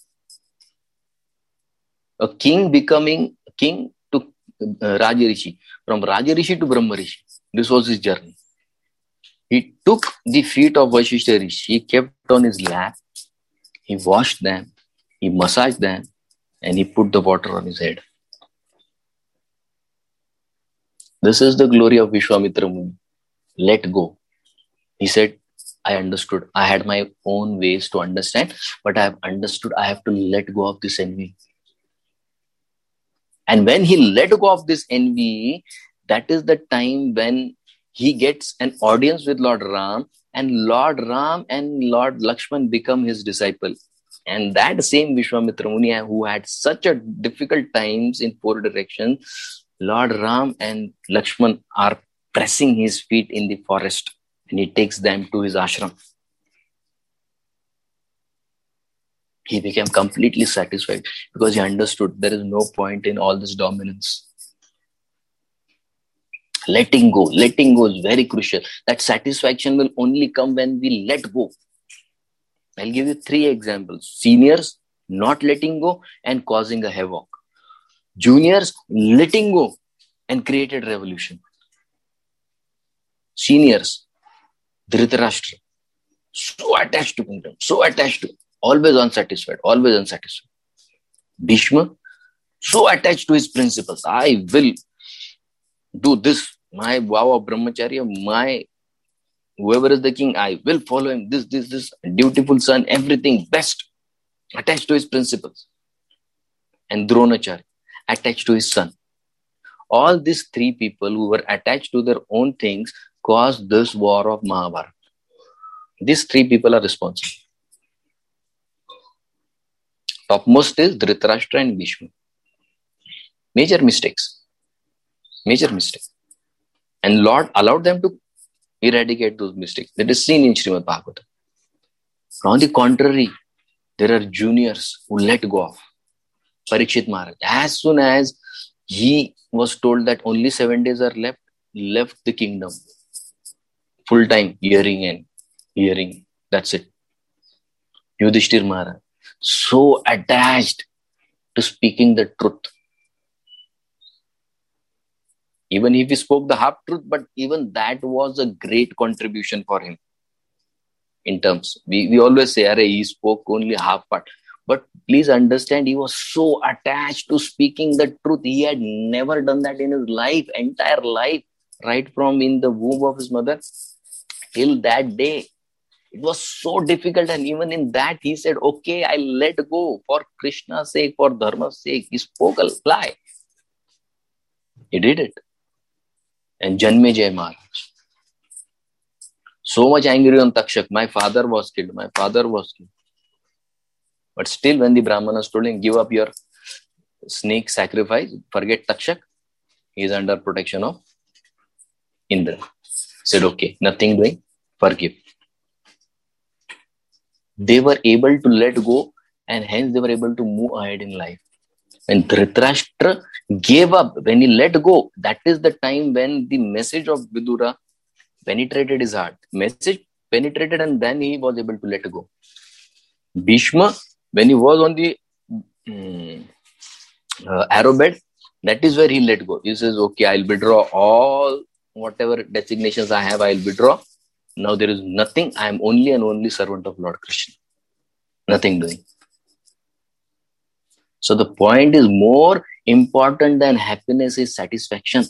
S3: A king becoming king to Raja Rishi, from Raja Rishi to Brahma Rishi. This was his journey. He took the feet of Vashishta Rishi, he kept on his lap, he washed them, he massaged them, and he put the water on his head. This is the glory of Vishwamitra Muni. Let go. He said, I understood. I had my own ways to understand, but I have understood I have to let go of this envy. And when he let go of this envy, that is the time when he gets an audience with Lord Ram, and Lord Ram and Lord Lakshman become his disciple. And that same Vishwamitra Muni, who had such a difficult times in 4 directions, Lord Ram and Lakshman are pressing his feet in the forest, and he takes them to his ashram. He became completely satisfied because he understood there is no point in all this dominance. Letting go is very crucial. That satisfaction will only come when we let go. I'll give you 3 examples. Seniors not letting go and causing a havoc. Juniors letting go and created revolution. Seniors, Dhritarashtra, so attached to kingdom, always unsatisfied. Bhishma, so attached to his principles. I will do this My vow of brahmacharya, my whoever is the king, I will follow him. This, dutiful son, everything best, attached to his principles. And Dronacharya, attached to his son. All these three people who were attached to their own things caused this war of Mahabharata. These three people are responsible. Topmost is Dhritarashtra and Bhishma. Major mistakes. And Lord allowed them to eradicate those mistakes. That is seen in Srimad Bhagavatam. On the contrary, there are juniors who let go of. Parikshit Maharaj, as soon as he was told that only 7 days are left the kingdom. Full time hearing. That's it. Yudhishthir Maharaj, so attached to speaking the truth. Even if he spoke the half truth, but even that was a great contribution for him. In terms, we always say, he spoke only half part. But please understand, he was so attached to speaking the truth. He had never done that in his life, entire life, right from in the womb of his mother till that day. It was so difficult, and even in that, he said, okay, I'll let go for Krishna's sake, for Dharma's sake. He spoke a lie. He did it. And Janmejaya Maharaj, so much angry on Takshak. My father was killed. But still, when the Brahmanas told him, give up your snake sacrifice, forget Takshak, he is under protection of Indra. Said, okay, nothing doing, forgive. They were able to let go, and hence they were able to move ahead in life. When Dhritarashtra gave up, when he let go, that is the time when the message of Vidura penetrated his heart. Message penetrated, and then he was able to let go. Bhishma, when he was on the arrow bed, that is where he let go. He says, okay, I'll withdraw all whatever designations I have, I'll withdraw. Now there is nothing. I am only and only servant of Lord Krishna. Nothing doing. So the point is, more important than happiness is satisfaction.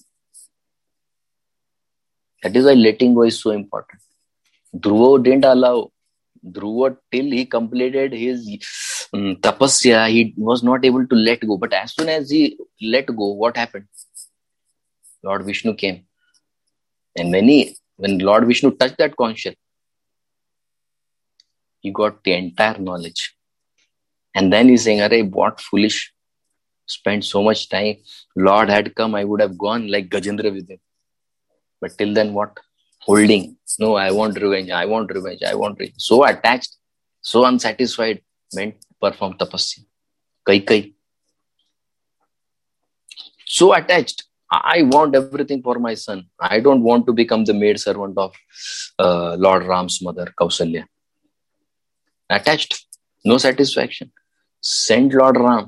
S3: That is why letting go is so important. Dhruva didn't allow. Dhruva, till he completed his tapasya, he was not able to let go. But as soon as he let go, what happened? Lord Vishnu came. And when Lord Vishnu touched that conch shell, he got the entire knowledge. And then he's saying, Arey, what foolish. Spent so much time. Lord had come, I would have gone like Gajendra with him. But till then, what? Holding. No, I want revenge. So attached, so unsatisfied, went perform tapasya. Kai. So attached. I want everything for my son. I don't want to become the maid servant of Lord Ram's mother, Kausalya. Attached. No satisfaction. Sent Lord Ram.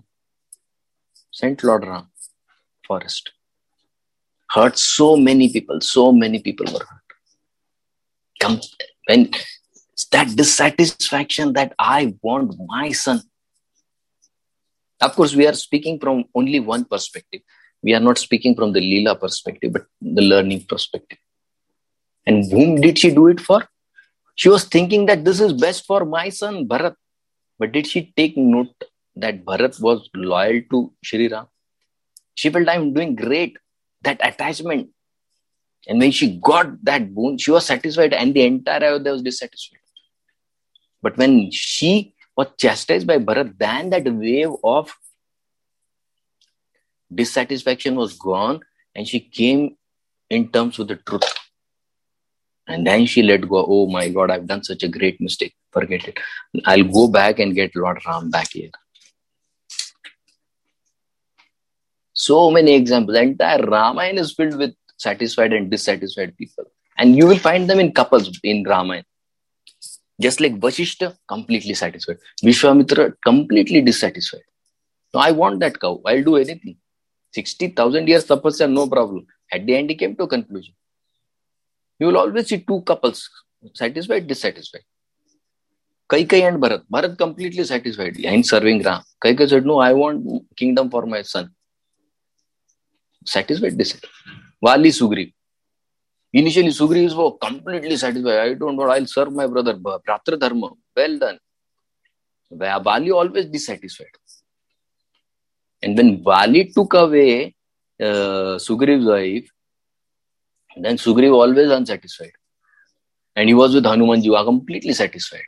S3: Forest. Hurt so many people. Were hurt. When that dissatisfaction that I want my son. Of course, we are speaking from only one perspective. We are not speaking from the Leela perspective, but the learning perspective. And whom did she do it for? She was thinking that this is best for my son, Bharat. But did she take note that Bharat was loyal to Shri Ram? She felt, I'm doing great. That attachment. And when she got that boon, she was satisfied, and the entire Ayodhya was dissatisfied. But when she was chastised by Bharat, then that wave of dissatisfaction was gone, and she came in terms with the truth. And then she let go. Oh my God, I've done such a great mistake. Forget it. I'll go back and get Lord Ram back here. So many examples. The entire Ramayana is filled with satisfied and dissatisfied people. And you will find them in couples in Ramayana. Just like Vashishta, completely satisfied. Vishwamitra, completely dissatisfied. No, I want that cow. I'll do anything. 60,000 years tapasya, no problem. At the end, he came to a conclusion. You will always see two couples, satisfied, dissatisfied. Kaikai and Bharat. Bharat completely satisfied in serving Ram. Kaikai said, no, I want kingdom for my son. Satisfied, dissatisfied. Vali, Sugriv. Initially, Sugriva was completely satisfied. I don't know, I'll serve my brother. Bratra Dharma. Well done. Vali always dissatisfied. And when Vali took away Sugriva's wife, then Sugriva always unsatisfied. And he was with Hanumanji, who are completely satisfied.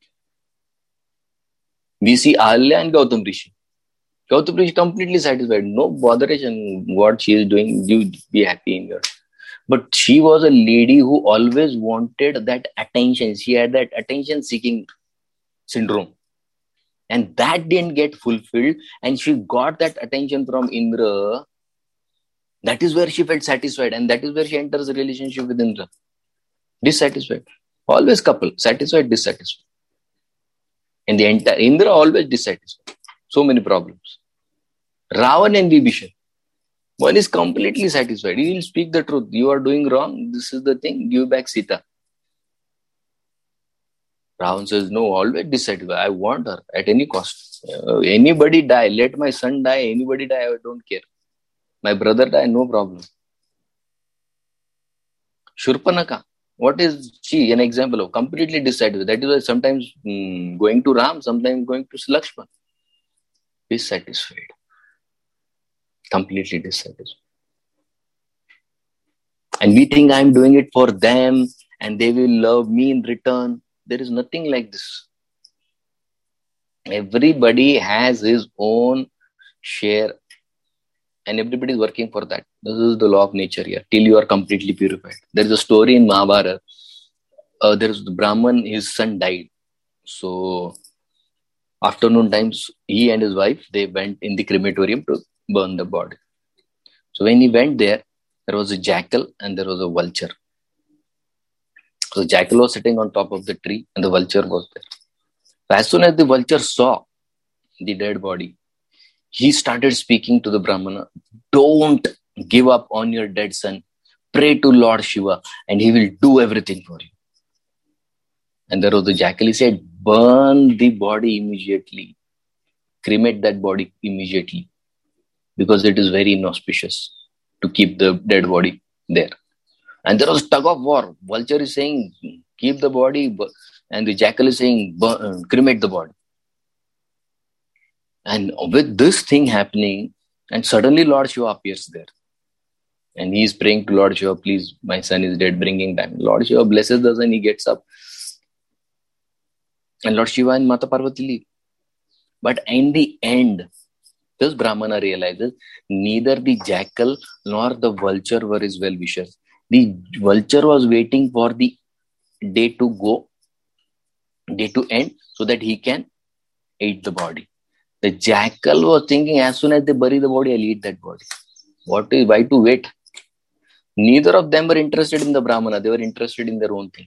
S3: We see Ahalya and Gautam Rishi. Gautam Rishi completely satisfied. No botheration what she is doing. You be happy in your. But she was a lady who always wanted that attention. She had that attention-seeking syndrome. And that didn't get fulfilled. And she got that attention from Indra. That is where she felt satisfied. And that is where she enters a relationship with Indra. Dissatisfied. Always couple. Satisfied, dissatisfied. And the entire Indra always dissatisfied. So many problems. Ravan and Vibhishan. One is completely satisfied. He will speak the truth. You are doing wrong. This is the thing. Give back Sita. Ravan says, no, always dissatisfied. I want her at any cost. Anybody die. Let my son die. Anybody die. I don't care. My brother die. No problem. Shurpanaka. What is she? An example of completely dissatisfied. That is why sometimes going to Ram, sometimes going to Lakshman. Dissatisfied. Completely dissatisfied. And we think I'm doing it for them and they will love me in return. There is nothing like this. Everybody has his own share and everybody is working for that. This is the law of nature here, till you are completely purified. There is a story in Mahabharata. There is the Brahman, his son died. So, afternoon times, he and his wife, they went in the crematorium to burn the body. So, when he went there, there was a jackal and there was a vulture. So, the jackal was sitting on top of the tree and the vulture was there. So, as soon as the vulture saw the dead body, he started speaking to the Brahmana, don't give up on your dead son. Pray to Lord Shiva and he will do everything for you. And there was the jackal. He said, burn the body immediately. Cremate that body immediately. Because it is very inauspicious to keep the dead body there. And there was tug of war. Vulture is saying, keep the body. And the jackal is saying, cremate the body. And with this thing happening, and suddenly Lord Shiva appears there. And he is praying to Lord Shiva, please, my son is dead, bringing time. Lord Shiva blesses the son, he gets up. And Lord Shiva and Mata Parvati leave. But in the end, this Brahmana realizes neither the jackal nor the vulture were his well-wishers. The vulture was waiting for the day to end, so that he can eat the body. The jackal was thinking, as soon as they bury the body, I'll eat that body. Why to wait? Neither of them were interested in the Brahmana. They were interested in their own things.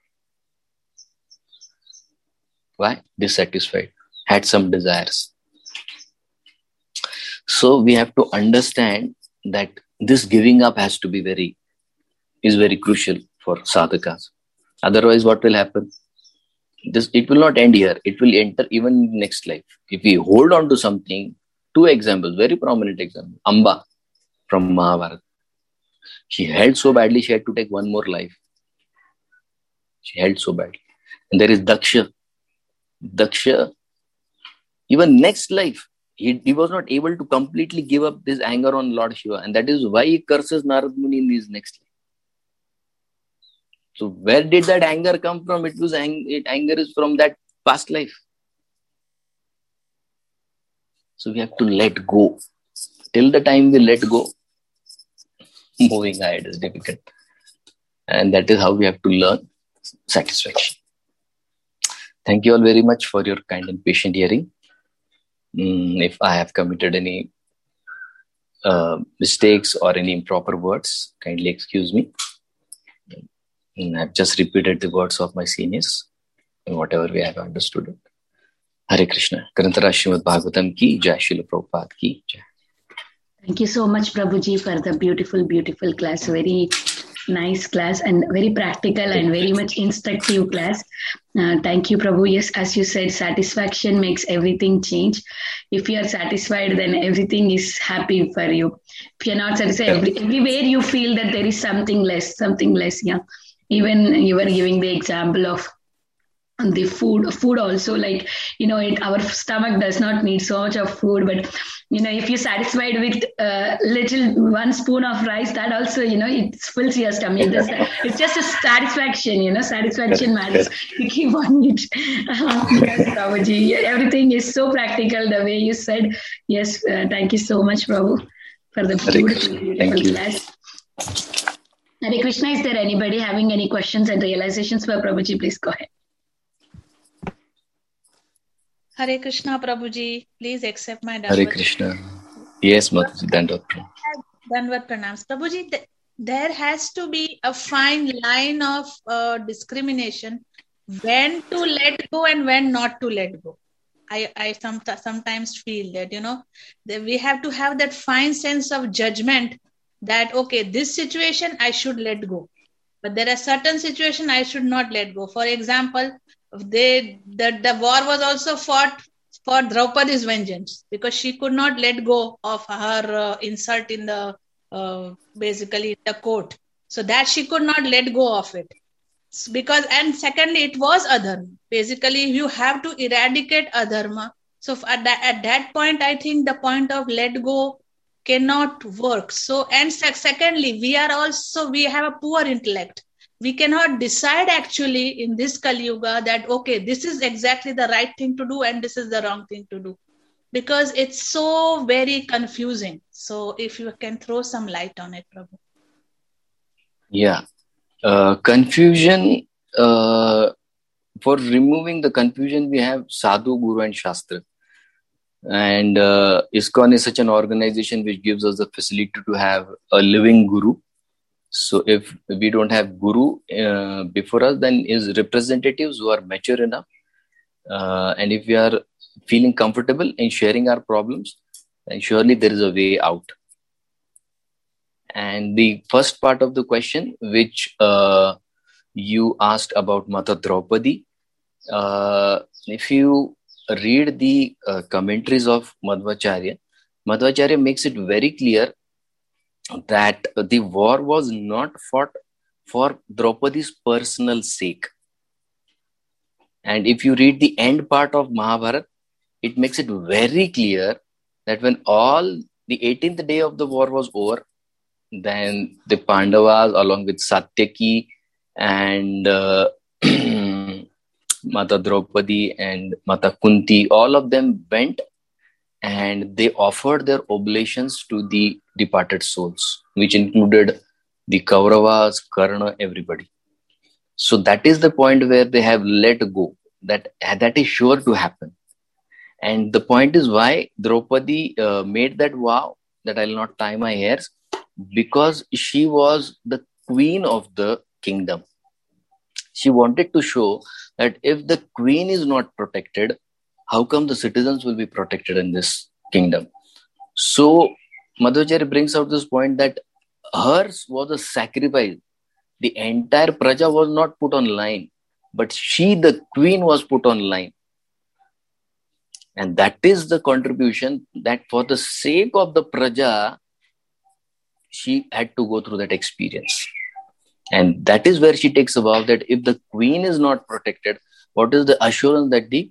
S3: Why? Dissatisfied. Had some desires. So we have to understand that this giving up has to be is very crucial for sadhakas. Otherwise, what will happen? It will not end here. It will enter even next life. If we hold on to something, two examples, very prominent examples. Amba from Mahabharata. She held so badly, she had to take one more life. She held so badly. And there is Daksha. Daksha, even next life, he was not able to completely give up this anger on Lord Shiva. And that is why he curses Narad Muni in his next life. So where did that anger come from? Anger is from that past life. So we have to let go. Till the time we let go, moving ahead is difficult. And that is how we have to learn satisfaction. Thank you all very much for your kind and patient hearing. If I have committed any mistakes or any improper words, kindly excuse me. I've just repeated the words of my seniors in whatever way I have understood it. Hare Krishna. Grantharaj Srimad Bhagavatam ki jai, Srila Prabhupada ki jai.
S1: Thank you so much, Prabhuji, for the beautiful, beautiful class. Very nice class and very practical and very much instructive class. Thank you, Prabhu. Yes, as you said, satisfaction makes everything change. If you are satisfied, then everything is happy for you. If you're not satisfied, everywhere you feel that there is something less. Yeah. Even you were giving the example of the food also, like, our stomach does not need so much of food, but if you're satisfied with little 1 spoon of rice, that also it fills your stomach. It's just a satisfaction. Satisfaction matters. You keep on it. Yes, Prabhuji, everything is so practical the way you said. Yes, thank you so much, Prabhu, for the beautiful class. Hare Krishna. Is there anybody having any questions and realizations for Prabhuji? Please go ahead.
S4: Hare Krishna, Prabhuji. Please accept my Dandavat.
S3: Hare Krishna. Yes, Mataji,
S4: Dandavat pranams. Prabhuji, there has to be a fine line of discrimination when to let go and when not to let go. I sometimes feel that, that we have to have that fine sense of judgment that, okay, this situation I should let go. But there are certain situations I should not let go. For example, the war was also fought for Draupadi's vengeance because she could not let go of her insult in the basically in the court. So that she could not let go of it. And secondly, it was adharma. Basically, you have to eradicate adharma. So at that point, I think the point of let go cannot work. So, and secondly, we have a poor intellect. We cannot decide actually in this Kali Yuga that, okay, this is exactly the right thing to do and this is the wrong thing to do, because it's so very confusing. So if you can throw some light on it, Prabhu.
S3: Yeah. Confusion, for removing the confusion, we have Sadhu, Guru and Shastra. And ISKCON is such an organization which gives us the facility to have a living Guru. So if we don't have Guru before us, then is representatives who are mature enough. And if we are feeling comfortable in sharing our problems, then surely there is a way out. And the first part of the question, which you asked about Mata Draupadi, if you read the commentaries of Madhvacharya makes it very clear that the war was not fought for Draupadi's personal sake. And if you read the end part of Mahabharata, it makes it very clear that when all the 18th day of the war was over, then the Pandavas along with Satyaki and Mata Draupadi and Mata Kunti, all of them went and they offered their oblations to the departed souls, which included the Kauravas, Karna, everybody. So that is the point where they have let go. That is sure to happen. And the point is why Draupadi made that vow that I'll not tie my hairs, because she was the queen of the kingdom. She wanted to show that if the queen is not protected, how come the citizens will be protected in this kingdom? So Madhvacharya brings out this point that hers was a sacrifice. The entire praja was not put on line, but she, the queen, was put on line. And that is the contribution, that for the sake of the praja, she had to go through that experience. And that is where she takes a vow that if the queen is not protected, what is the assurance that the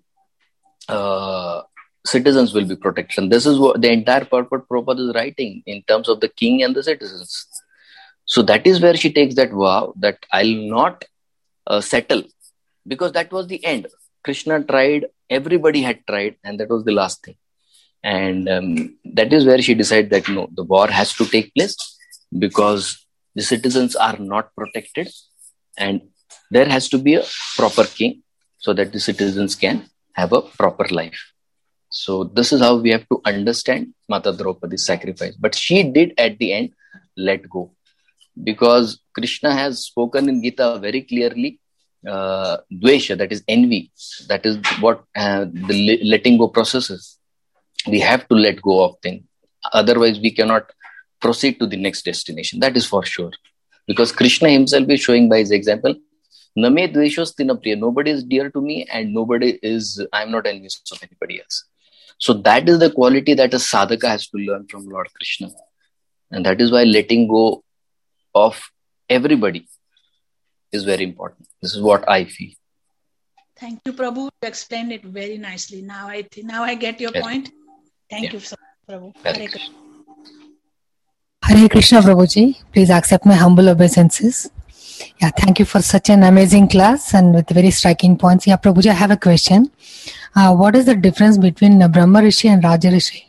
S3: citizens will be protected? And this is what the entire purport Prabhupada is writing in terms of the king and the citizens. So that is where she takes that vow that I'll not settle, because that was the end. Krishna tried, everybody had tried, and that was the last thing. And that is where she decided that no, the war has to take place because the citizens are not protected, and there has to be a proper king so that the citizens can have a proper life. So this is how we have to understand Mata Draupadi's sacrifice. But she did at the end let go, because Krishna has spoken in Gita very clearly, dvesha, that is envy, that is what the letting go process is. We have to let go of things. Otherwise, we cannot proceed to the next destination. That is for sure. Because Krishna himself is showing by his example, Name dveshosthi na priya. Nobody is dear to me and I'm not envious of anybody else. So that is the quality that a sadhaka has to learn from Lord Krishna. And that is why letting go of everybody is very important. This is what I feel.
S4: Thank you, Prabhu. You explained it very nicely. Now I get your point. Thank you so much, Prabhu. Hare Krishna.
S5: Hare Krishna, Prabhuji. Please accept my humble obeisances. Yeah, thank you for such an amazing class and with very striking points. Yeah, Prabhuji, I have a question. What is the difference between Brahma Rishi and Raja Rishi?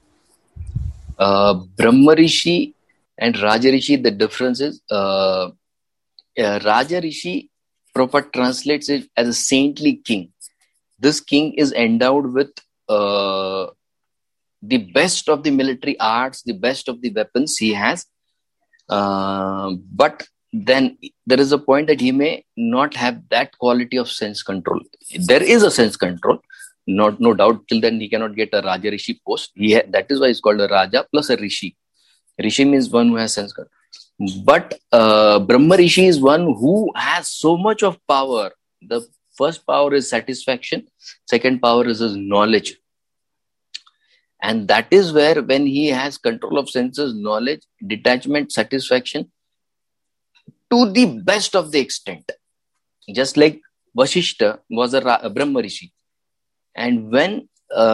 S3: Brahma Rishi and Raja Rishi, the difference is Raja Rishi, Prabhupada translates it as a saintly king. This king is endowed with the best of the military arts, the best of the weapons he has. But then there is a point that he may not have that quality of sense control. There is a sense control, no doubt. Till then he cannot get a Raja Rishi post. That is why he's called a Raja plus a Rishi. Rishi means one who has sense control. But Brahma Rishi is one who has so much of power. The first power is satisfaction. Second power is his knowledge. And that is where when he has control of senses, knowledge, detachment, satisfaction, to the best of the extent. Just like Vashishta was a Brahma Rishi. And when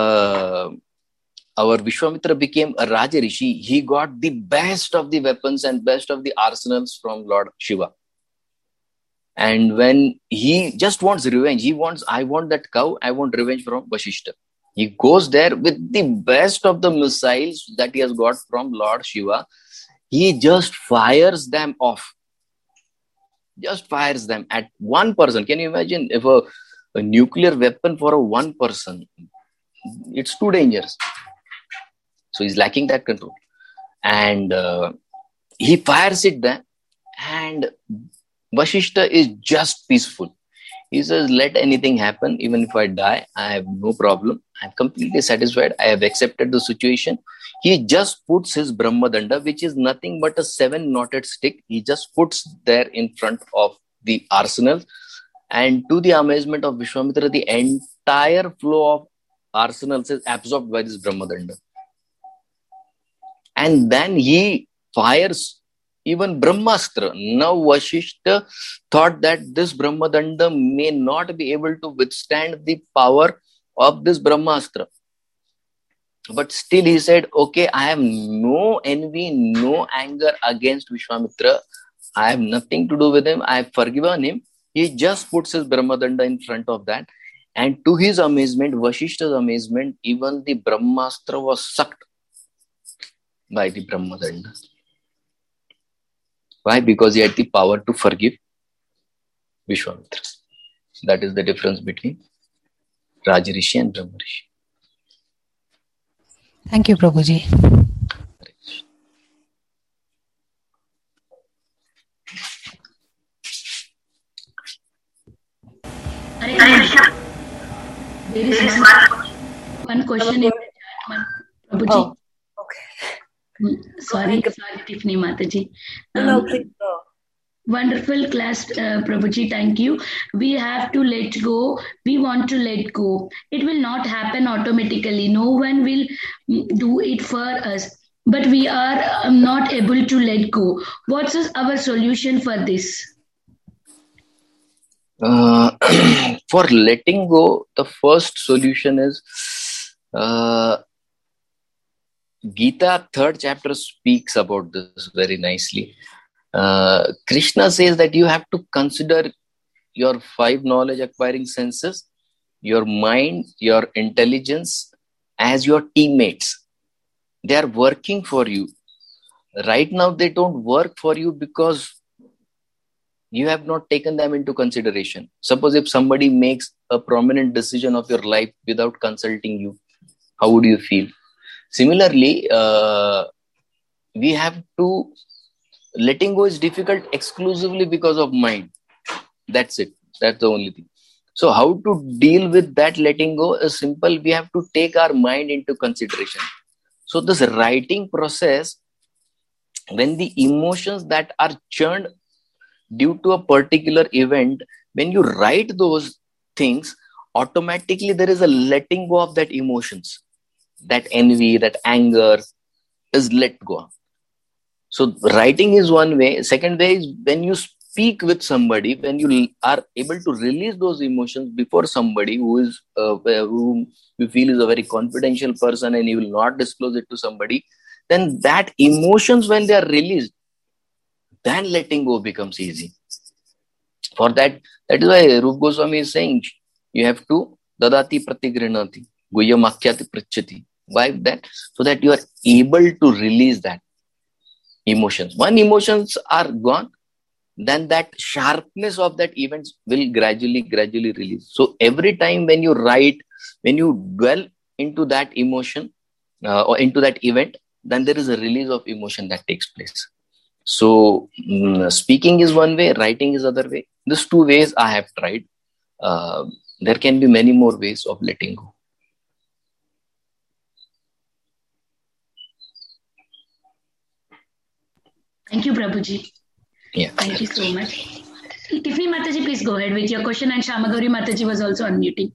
S3: our Vishwamitra became a Raja Rishi, he got the best of the weapons and best of the arsenals from Lord Shiva. And when he just wants revenge, I want that cow, I want revenge from Vashishta. He goes there with the best of the missiles that he has got from Lord Shiva. He just fires them off. Just fires them at one person. Can you imagine if a nuclear weapon for a one person? It's too dangerous. So he's lacking that control. And he fires it there. And Vashishta is just peaceful. He says, let anything happen. Even if I die, I have no problem. I'm completely satisfied. I have accepted the situation. He just puts his Brahma Danda, which is nothing but a 7-knotted stick. He just puts there in front of the arsenal. And to the amazement of Vishwamitra, the entire flow of arsenals is absorbed by this Brahma Danda. And then he fires even Brahmastra. Now Vashishta thought that this Brahma Danda may not be able to withstand the power of this Brahmastra. But still he said, okay, I have no envy, no anger against Vishwamitra. I have nothing to do with him. I have forgiven him. He just puts his Brahma Danda in front of that. And to his amazement, Vashishta's amazement, even the Brahmastra was sucked by the Brahma Danda. Why? Because he had the power to forgive Vishwamitra. That is the difference between Raja Rishi and Brahma Rishi.
S5: Thank you, Prabhuji.
S1: There is one question in the chat, Prabhuji.
S2: Oh, okay.
S1: Sorry, Tiffany Mataji.
S2: No, please go.
S1: Wonderful class, Prabhuji. Thank you. We have to let go. We want to let go. It will not happen automatically. No one will do it for us. But we are not able to let go. What's our solution for this?
S3: For letting go, the first solution is Gita 3rd chapter speaks about this very nicely. Krishna says that you have to consider your 5 knowledge acquiring senses, your mind, your intelligence as your teammates. They are working for you. Right now, they don't work for you because you have not taken them into consideration. Suppose if somebody makes a prominent decision of your life without consulting you, how would you feel? Similarly, we have to, letting go is difficult exclusively because of mind. That's it. That's the only thing. So how to deal with that letting go is simple. We have to take our mind into consideration. So this writing process when the emotions that are churned due to a particular event, when you write those things, automatically there is a letting go of that emotions. That envy, that anger is let go. So writing is one way. Second way is when you speak with somebody, when you are able to release those emotions before somebody who is whom you feel is a very confidential person and you will not disclose it to somebody, then that emotions, when they are released, then letting go becomes easy. For that is why Rupa Goswami is saying you have to dadati pratigrinati guhyamakyati prachati. Why that? So that you are able to release that emotions. When emotions are gone, then that sharpness of that event will gradually release. So every time when you write, when you dwell into that emotion or into that event, then there is a release of emotion that takes place. So speaking is one way, writing is other way. These two ways I have tried. There can be many more ways of letting go.
S1: Thank you, Prabhuji.
S3: Yeah.
S1: Thank you so much. Tiffany Mataji, please go ahead with your question. And Shamagauri Mataji was also unmuting.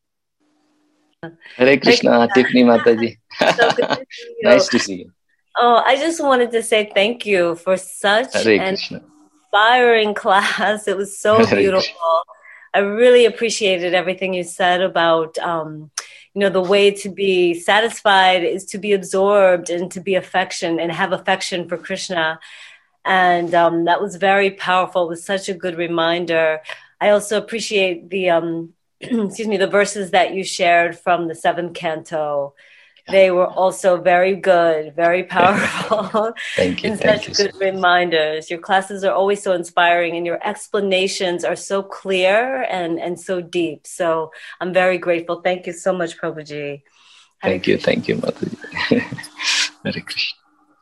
S3: Hare Krishna, Tiffany Mataji.
S2: So good to see you.
S3: Nice to see you.
S2: Oh, I just wanted to say thank you for such an inspiring class. It was so beautiful. I really appreciated everything you said about, the way to be satisfied is to be absorbed and to be and have affection for Krishna. And that was very powerful. It was such a good reminder. I also appreciate the, the verses that you shared from the 7th canto. They were also very good, very powerful.
S3: Thank you.
S2: And such good reminders. Your classes are always so inspiring and your explanations are so clear and so deep. So I'm very grateful. Thank you so much, Prabhuji.
S3: Thank you, Mataji. Hare Krishna.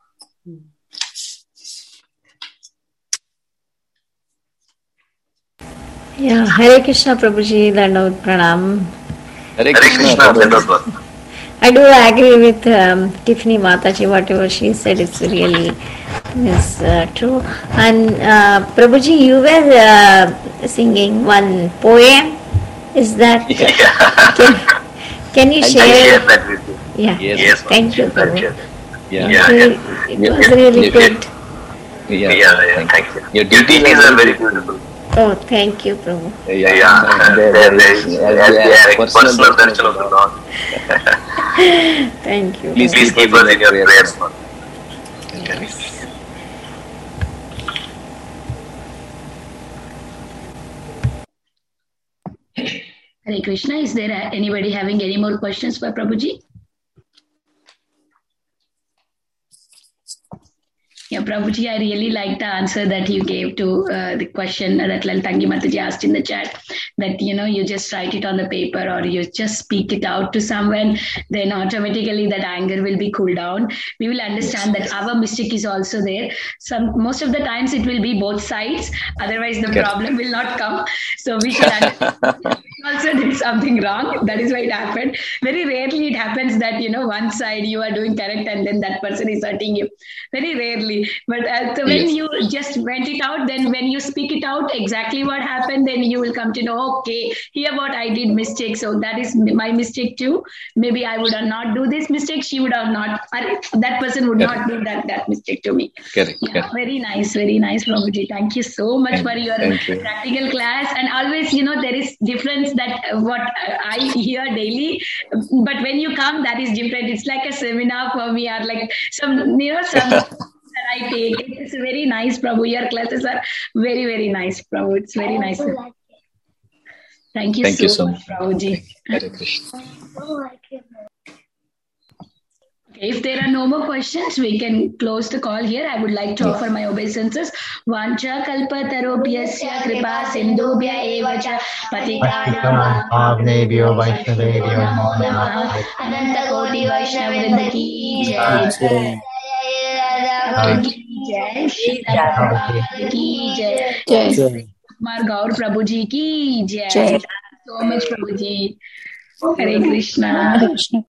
S6: Yeah, Hare Krishna, Prabhuji, Dandavat Pranam.
S3: Hare Krishna,
S6: I do agree with Tiffany Mataji, whatever she said, it's really true. And Prabhuji, you were singing one poem. Is that? Can you share
S7: that with you?
S6: Yeah.
S7: Yes.
S6: Thank you, Prabhuji.
S3: It
S6: was really good.
S7: Yeah, thank you.
S3: Your duties
S7: are very beautiful.
S6: Oh, thank you, Prabhu.
S7: Personal darshan of the Lord.
S6: Thank you.
S3: Please
S7: keep us in your prayers.
S6: Yes.
S1: Hare Krishna. Is there anybody having any more questions for Prabhuji? Yeah, Prabhuji, I really like the answer that you gave to the question that Lalitangi Mataji asked in the chat, that, you just write it on the paper or you just speak it out to someone, then automatically that anger will be cooled down. We will understand that our mistake is also there. Most of the times it will be both sides, otherwise the problem will not come. So we should understand also did something wrong. That is why it happened. Very rarely it happens that, one side you are doing correct and then that person is hurting you. Very rarely. But when you just vent it out, then when you speak it out exactly what happened, then you will come to know, okay, here what I did mistake. So that is my mistake too. Maybe I would not do this mistake. She would have not, that person would not do that mistake to me.
S3: Correct.
S1: Very nice, Prabhuji. Thank you so much for your practical class. And always, there is difference that what I hear daily, but when you come, that is different. It's like a seminar for me, or like some that I take. It's very nice, Prabhu. Your classes are very, very nice, Prabhu. It's very nice. Thank you so much, Prabhuji.
S3: Hare Krishna.
S1: If there are no more questions, we can close the call here. I would like to offer my obeisances. Vancha kalpatarobhyasya kripa sindhubhya eva cha patitanam
S8: bhavnebhyo vaishnavebhyo namo
S1: namah. Ananta koti vaishnavrinda ki jai. Kumar Gaur Prabhuji ki jai. So much, Prabhuji. Hare Krishna.